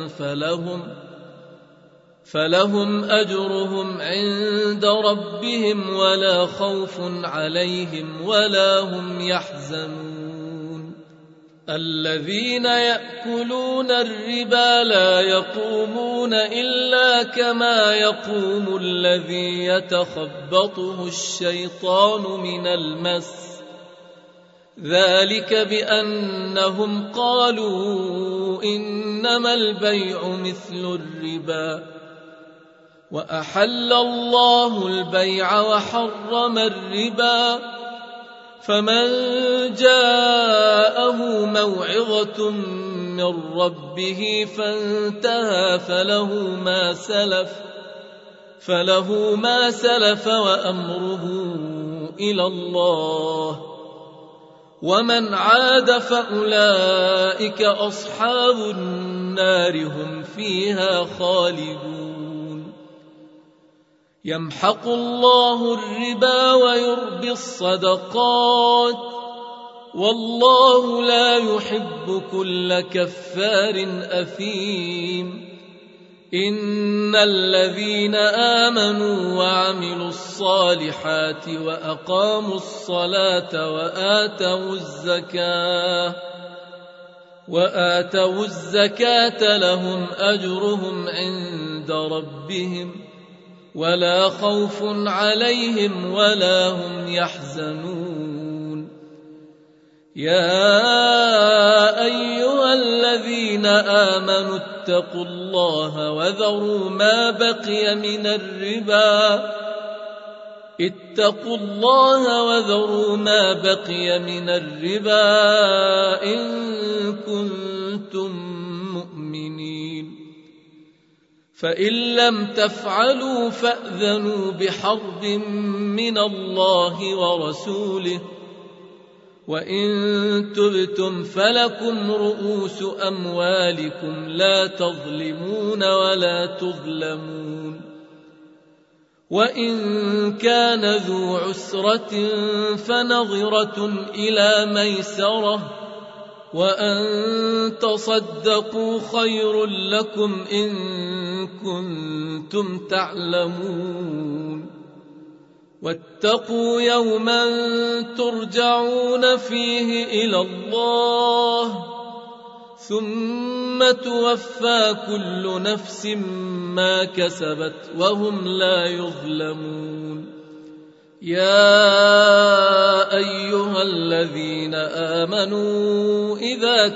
فلهم أجرهم عند ربهم ولا خوف عليهم ولا هم يحزنون الذين يأكلون الربا لا يقومون إلا كما يقوم الذي يتخبطه الشيطان من المس ذلك بأنهم قالوا إنما البيع مثل الربا وأحل الله البيع وحرم الربا فمن جاءه موعظة من ربه فانتهى فله ما سلف وأمره إلى الله ومن عاد فأولئك أصحاب النار هم فيها خالدون يمحق الله الربا ويربي الصدقات والله لا يحب كل كفار أثيم إن الذين آمنوا وعملوا الصالحات وأقاموا الصلاة وآتوا الزكاة لهم أجرهم عند ربهم ولا خوف عليهم ولا هم يحزنون يا أيها الذين آمنوا اتقوا الله وذروا ما بقي من الربا إن كنتم مؤمنين فإن لم تفعلوا فأذنوا بحرب من الله ورسوله وإن تبتم فلكم رؤوس أموالكم لا تظلمون ولا تظلمون وإن كان ذو عسرة فنظرة إلى ميسرة وأن تصدقوا خير لكم إن كنتم تعلمون واتقوا يوما ترجعون فيه إلى الله ثم توفى كل نفس ما كسبت وهم لا يظلمون يا أيها الذين آمنوا إذا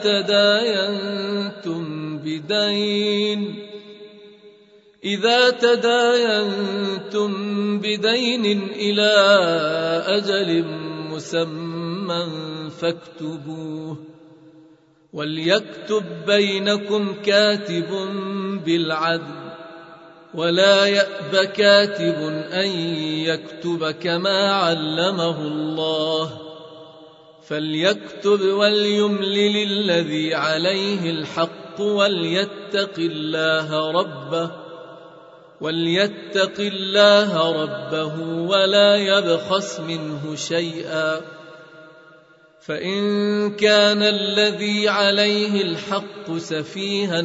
تداينتم بدين إلى أجل مسمى فاكتبوه وليكتب بينكم كاتب بالعدل ولا يأب كاتب أن يكتب كما علمه الله فليكتب وليملل الذي عليه الحق وليتق الله ربه ولا يبخس منه شيئا فإن كان الذي عليه الحق سفيها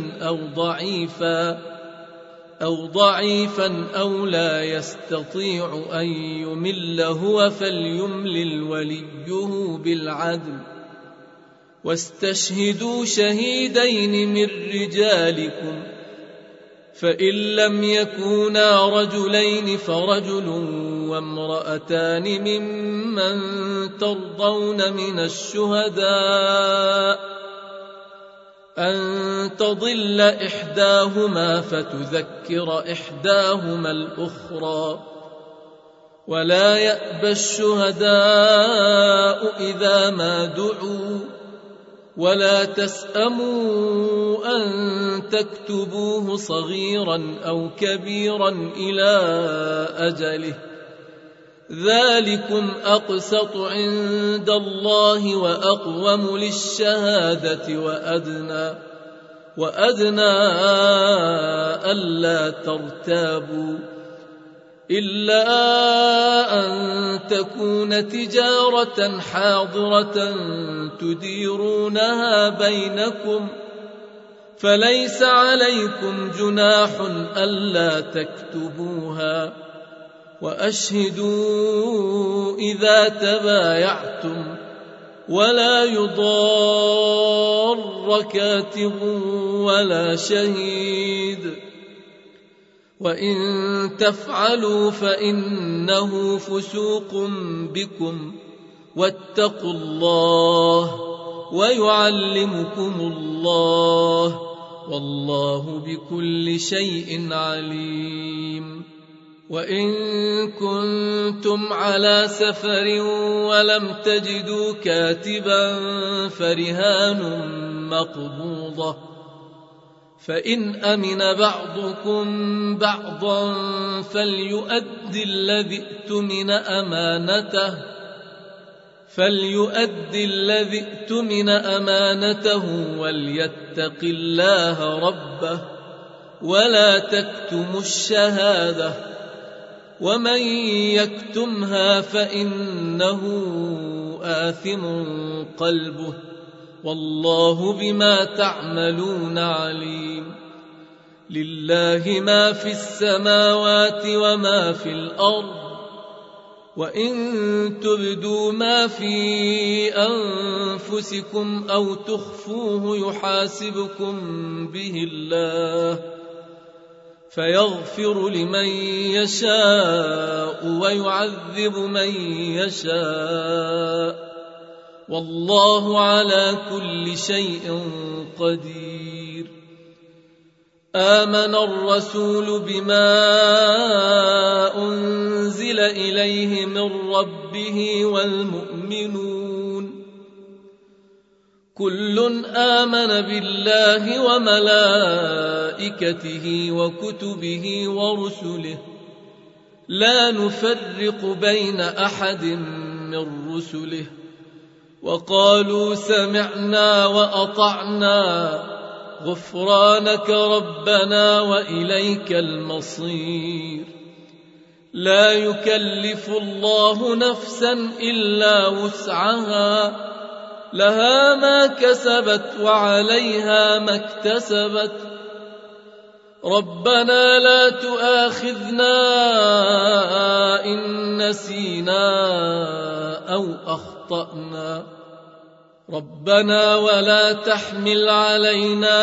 أو ضعيفا أو لا يستطيع أن يمل هو فليملل وليه بالعدل واستشهدوا شهيدين من رجالكم، فإن لم يكونا رجلين فرجل وامرأتان ممن ترضون من الشهداء أن تضل إحداهما فتذكر إحداهما الأخرى، ولا يأبى الشهداء إذا ما دعوا، ولا تسأموا أن تكتبوه صغيرا أو كبيرا إلى أجله، ذلكم أقسط عند الله وأقوم للشهادة وأدنى ألا ترتابوا، إلا أن تكون تجارة حاضرة تديرونها بينكم، فليس عليكم جناح ألا تكتبوها، وأشهدوا إذا تبايعتم، ولا يضار كاتب ولا شهيد، وإن تفعلوا فإنه فسوق بكم، واتقوا الله ويعلمكم الله، والله بكل شيء عليم. وإن كنتم على سفر ولم تجدوا كاتبا فرهان مقبوضة، فإن أمن بعضكم بعضا فليؤد الذي اؤتمن أمانته وليتق الله ربه، ولا تكتموا الشهادة، ومن يكتمها فإنه آثم قلبه، والله بما تعملون عليم. لله ما في السماوات وما في الأرض، وإن تبدوا ما في أنفسكم أو تخفوه يحاسبكم به الله، فيغفر لمن يشاء ويعذب من يشاء، والله على كل شيء قدير. آمن الرسول بما أنزل إليه من ربه والمؤمنون كل آمن بالله وملائكته وكتبه ورسله، لا نفرق بين أحد من رسله، وقالوا سمعنا وأطعنا غفرانك ربنا وإليك المصير. لا يكلف الله نفسا إلا وسعها، لها ما كسبت وعليها ما اكتسبت، ربنا لا تؤاخذنا إن نسينا أو أخطأنا، ربنا ولا تحمل علينا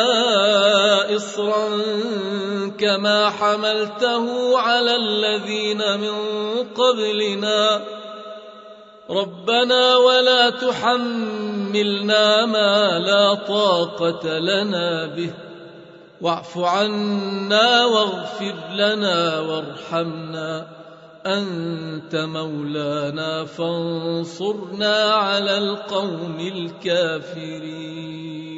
إصرا كما حملته على الذين من قبلنا، ربنا ولا تحملنا ما لا طاقة لنا به، واعف عنا واغفر لنا وارحمنا، أنت مولانا فانصرنا على القوم الكافرين.